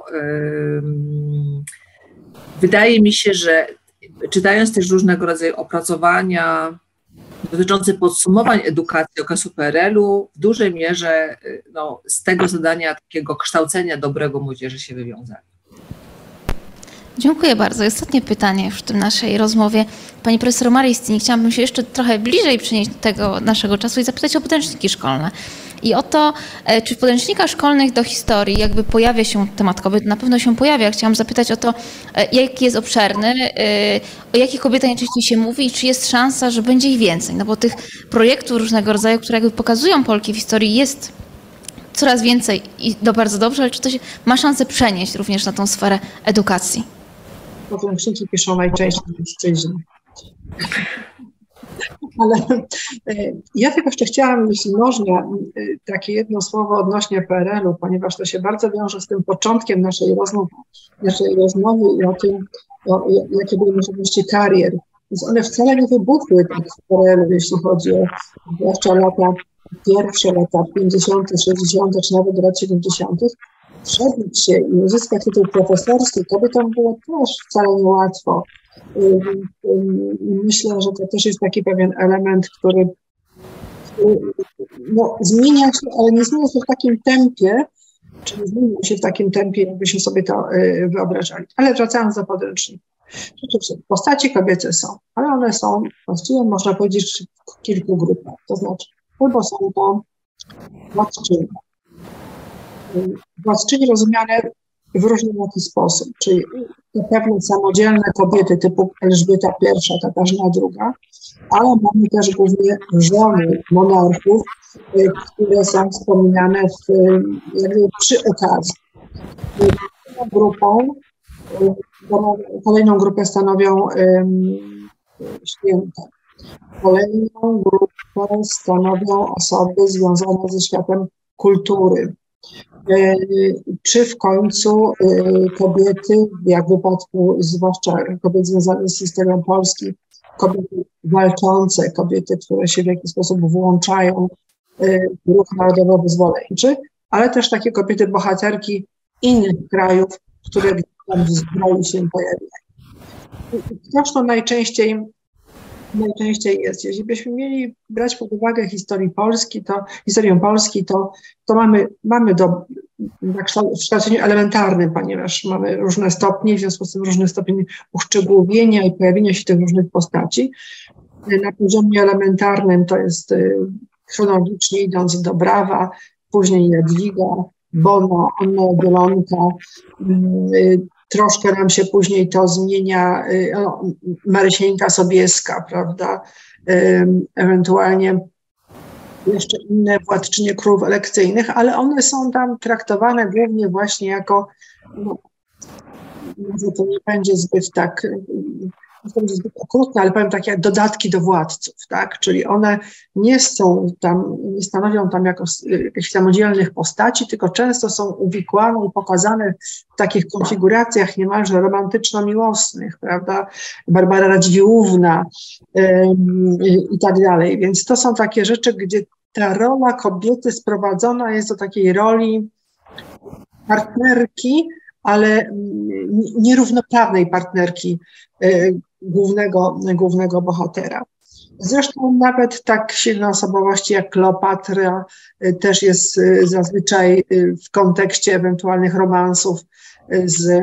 wydaje mi się, że czytając też różnego rodzaju opracowania dotyczące podsumowań edukacji okresu PRL-u, w dużej mierze z tego zadania takiego kształcenia dobrego młodzieży się wywiązali. Dziękuję bardzo. I ostatnie pytanie w tym naszej rozmowie. Pani profesor Marii Stini, chciałabym się jeszcze trochę bliżej przenieść do tego naszego czasu i zapytać o podręczniki szkolne. I o to, czy w podręcznikach szkolnych do historii jakby pojawia się temat kobiet, na pewno się pojawia. Chciałam zapytać o to, jaki jest obszerny, o jakich kobietach najczęściej się mówi i czy jest szansa, że będzie ich więcej. No bo tych projektów różnego rodzaju, które jakby pokazują Polki w historii, jest coraz więcej i to bardzo dobrze, ale czy to się ma szansę przenieść również na tą sferę edukacji? Podręczniki piszą najczęściej mężczyźni. Ale ja tylko jeszcze chciałam, jeśli można, takie jedno słowo odnośnie PRL-u, ponieważ to się bardzo wiąże z tym początkiem naszej rozmowy i o tym, jakie były możliwości karier. Więc one wcale nie wybuchły tak w PRL-u, jeśli chodzi o zwłaszcza pierwsze lata 50., 60., czy nawet do lat 70. Przebić się i uzyskać tytuł profesorski, kobietom było też wcale niełatwo. Myślę, że to też jest taki pewien element, który zmienia się, ale nie zmienia się w takim tempie, czy nie zmienia się w takim tempie, jakbyśmy sobie to wyobrażali. Ale wracając do podręcznika. Rzeczywiście, postaci kobiece są, ale one są właściwie, można powiedzieć, w kilku grupach. To znaczy, albo są to władczynie. Władczynie rozumiane w różny sposób, czyli te pewne samodzielne kobiety typu Elżbieta I, Katarzyna II, ale mamy też głównie żony monarchów, które są wspominane jakby przy okazji. Kolejną grupę stanowią święte. Kolejną grupę stanowią osoby związane ze światem kultury. Czy w końcu kobiety, jak w wypadku zwłaszcza kobiet związanych z historią Polski, kobiety walczące, kobiety, które się w jakiś sposób włączają w ruch narodowo-wyzwoleńczy, ale też takie kobiety bohaterki innych krajów, które tam w zbroi się pojawiają. Ktoś to najczęściej jest. Jeśli byśmy mieli brać pod uwagę historię Polski, to mamy w kształceniu elementarnym, ponieważ mamy różne stopnie, w związku z tym różny stopień uszczegółowienia i pojawienia się tych różnych postaci. Na poziomie elementarnym to jest chronologicznie idąc do Brawa, później Jadwiga, Bona, Anna Jagiellonka. Troszkę nam się później to zmienia, Marysieńka Sobieska, prawda, ewentualnie jeszcze inne władczynie królów elekcyjnych, ale one są tam traktowane głównie właśnie jako, może to nie będzie zbyt okrutne, ale powiem tak, jak dodatki do władców, tak? Czyli one nie stanowią tam jakichś samodzielnych postaci, tylko często są uwikłane i pokazane w takich konfiguracjach niemalże romantyczno-miłosnych, prawda? Barbara Radziwiłłówna i tak dalej. Więc to są takie rzeczy, gdzie ta rola kobiety sprowadzona jest do takiej roli partnerki, ale nierównoprawnej partnerki głównego bohatera. Zresztą nawet tak silne osobowości jak Kleopatra też jest zazwyczaj w kontekście ewentualnych romansów z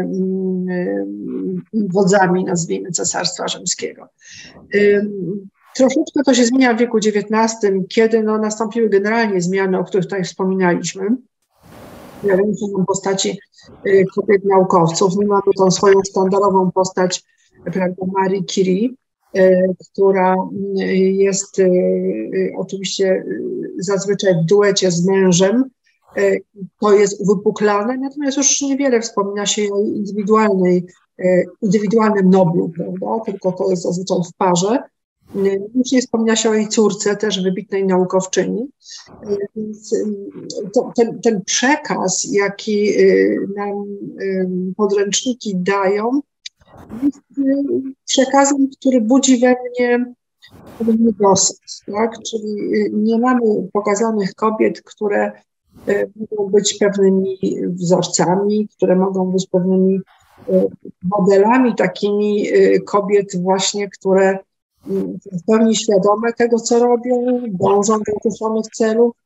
wodzami, nazwijmy, Cesarstwa Rzymskiego. Troszeczkę to się zmienia w wieku XIX, kiedy nastąpiły generalnie zmiany, o których tutaj wspominaliśmy. Pojawiają się nam postaci kobiet naukowców. My mamy tą swoją sztandarową postać, prawda, Marie Curie, która jest oczywiście zazwyczaj w duecie z mężem. To jest uwypuklane, natomiast już niewiele wspomina się o indywidualnym Noblu, prawda, tylko to jest zazwyczaj w parze. Już nie wspomina się o jej córce, też wybitnej naukowczyni. Więc ten przekaz, jaki nam podręczniki dają, jest przekazem, który budzi we mnie dosyć, tak? Czyli nie mamy pokazanych kobiet, które mogą być pewnymi wzorcami, które mogą być pewnymi modelami takimi kobiet właśnie, które są w pełni świadome tego, co robią, dążą do określonych celów.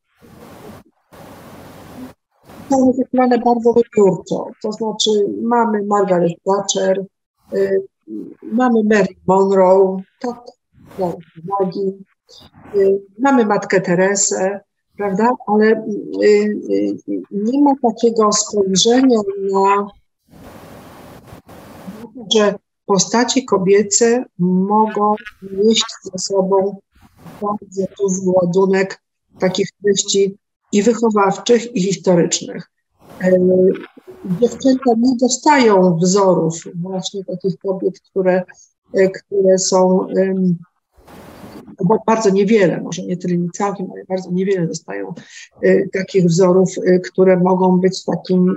Są wyplane bardzo wybiórczo, to znaczy mamy Margaret Thatcher, mamy Mary Monroe, mamy Matkę Teresę, prawda? Ale nie ma takiego spojrzenia na to, że postaci kobiece mogą nieść ze sobą bardzo duży ładunek takich treści i wychowawczych, i historycznych. Dziewczęta nie dostają wzorów właśnie takich kobiet, które są, bo bardzo niewiele, może nie tyle nie całkiem, ale bardzo niewiele dostają takich wzorów, które mogą być takim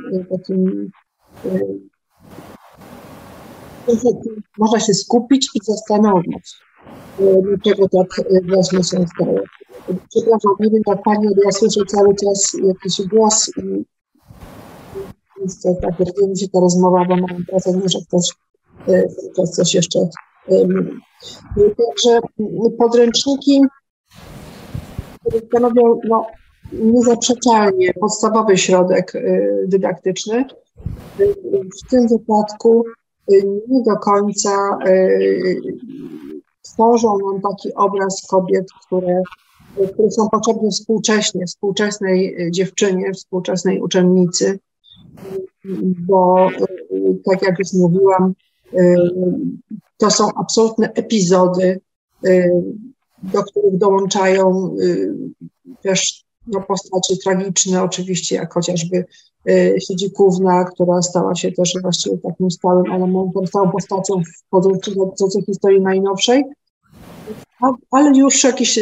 można się skupić i zastanowić, dlaczego tak właśnie się stało. Przepraszam, nie wiem jak pani, ale ja słyszę cały czas jakiś głos i tak rdzenie mi się ta rozmowa, bo mam wrażenie, że ktoś coś jeszcze mówi. Także podręczniki stanowią niezaprzeczalnie podstawowy środek dydaktyczny. W tym wypadku nie do końca tworzą nam taki obraz kobiet, które są potrzebne współczesnej dziewczynie, współczesnej uczennicy, bo tak jak już mówiłam, to są absolutne epizody, do których dołączają też postacie tragiczne, oczywiście, jak chociażby Siedzikówna, która stała się też właściwie takim stałym elementem, stałą postacią w podróży historii najnowszej, ale już jakichś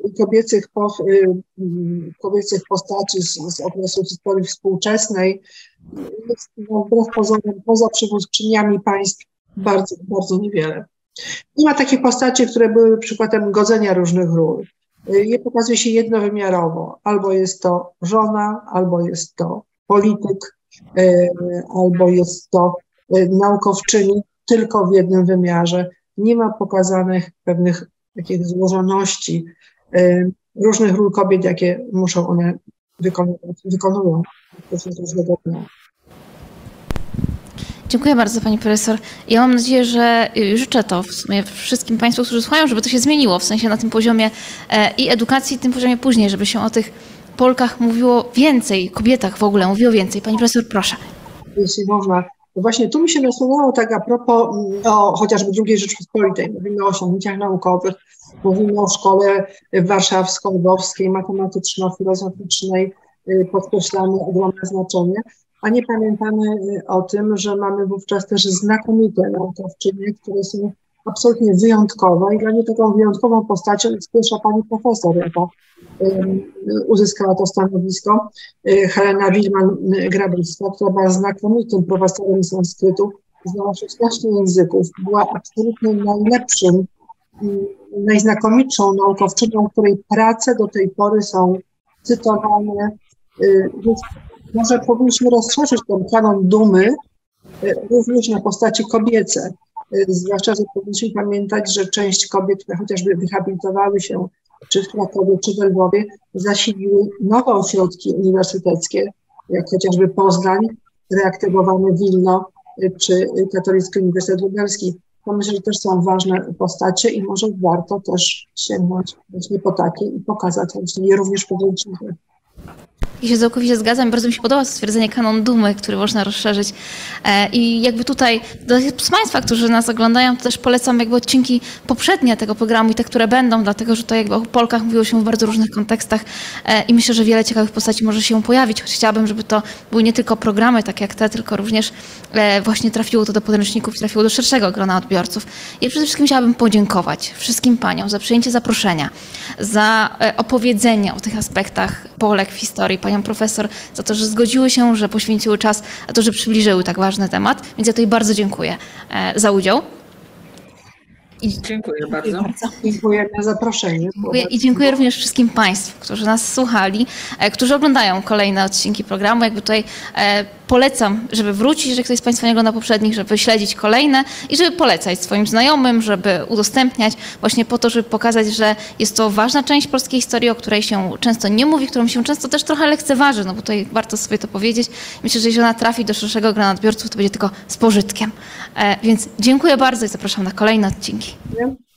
kobiecych postaci z okresu historii współczesnej jest wbrew pozorom, poza przywódczyniami państw, bardzo, bardzo niewiele. Nie ma takich postaci, które były przykładem godzenia różnych ról. Je pokazuje się jednowymiarowo. Albo jest to żona, albo jest to polityk, albo jest to naukowczyni, tylko w jednym wymiarze. Nie ma pokazanych pewnych takich złożoności różnych ról kobiet, jakie muszą one wykonują z różnego dnia. Dziękuję bardzo, pani profesor. Ja mam nadzieję, że życzę to w sumie wszystkim państwu, którzy słuchają, żeby to się zmieniło, w sensie na tym poziomie i edukacji, tym poziomie później, żeby się o tych Polkach mówiło więcej, kobietach w ogóle mówiło więcej. Pani profesor, proszę. Jeśli można. To właśnie tu mi się nasunęło tak a propos chociażby II Rzeczypospolitej. Mówimy o osiągnięciach naukowych, mówimy o szkole warszawsko-lwowskiej, matematyczno-filozoficznej, podkreślamy ogromne znaczenie, a nie pamiętamy o tym, że mamy wówczas też znakomite naukowczynie, które są absolutnie wyjątkowe i dla mnie taką wyjątkową postacią jest pierwsza pani profesor, jaka uzyskała to stanowisko, Helena Wilman-Grabowska, która była znakomitym profesorem sanskrytu, znała się strasznie języków, była absolutnie najlepszym, najznakomitszą naukowczynią, której prace do tej pory są cytowane. Więc może powinniśmy rozszerzyć ten kanon dumy również na postaci kobiece. Zwłaszcza, że powinniśmy pamiętać, że część kobiet, które chociażby wyhabilitowały się czy w Krakowie, czy we Lwowie, zasiliły nowe ośrodki uniwersyteckie, jak chociażby Poznań, reaktywowane Wilno, czy Katolicki Uniwersytet Lubelski. To myślę, że też są ważne postacie i może warto też sięgnąć właśnie po takie i pokazać właśnie je również publicznie. Ja się całkowicie zgadzam. Bardzo mi się podoba stwierdzenie kanon dumy, który można rozszerzyć. I jakby tutaj dla tych państwa, którzy nas oglądają, to też polecam jakby odcinki poprzednie tego programu i te, które będą, dlatego że to jakby o Polkach mówiło się w bardzo różnych kontekstach i myślę, że wiele ciekawych postaci może się pojawić, choć chciałabym, żeby to były nie tylko programy tak jak te, tylko również właśnie trafiło to do podręczników i trafiło do szerszego grona odbiorców. I przede wszystkim chciałabym podziękować wszystkim paniom za przyjęcie zaproszenia, za opowiedzenie o tych aspektach Polek w historii, paniom profesor za to, że zgodziły się, że poświęciły czas, a to, że przybliżyły tak ważny temat. Więc ja tutaj bardzo dziękuję za udział. Dziękuję bardzo. Dziękuję za zaproszenie. I dziękuję również wszystkim państwu, którzy nas słuchali, którzy oglądają kolejne odcinki programu. Jakby tutaj polecam, żeby wrócić, jeżeli ktoś z państwa nie ogląda poprzednich, żeby śledzić kolejne i żeby polecać swoim znajomym, żeby udostępniać właśnie po to, żeby pokazać, że jest to ważna część polskiej historii, o której się często nie mówi, którą się często też trochę lekceważy, no bo tutaj warto sobie to powiedzieć. Myślę, że jeżeli ona trafi do szerszego grona odbiorców, to będzie tylko z pożytkiem. Więc dziękuję bardzo i zapraszam na kolejne odcinki.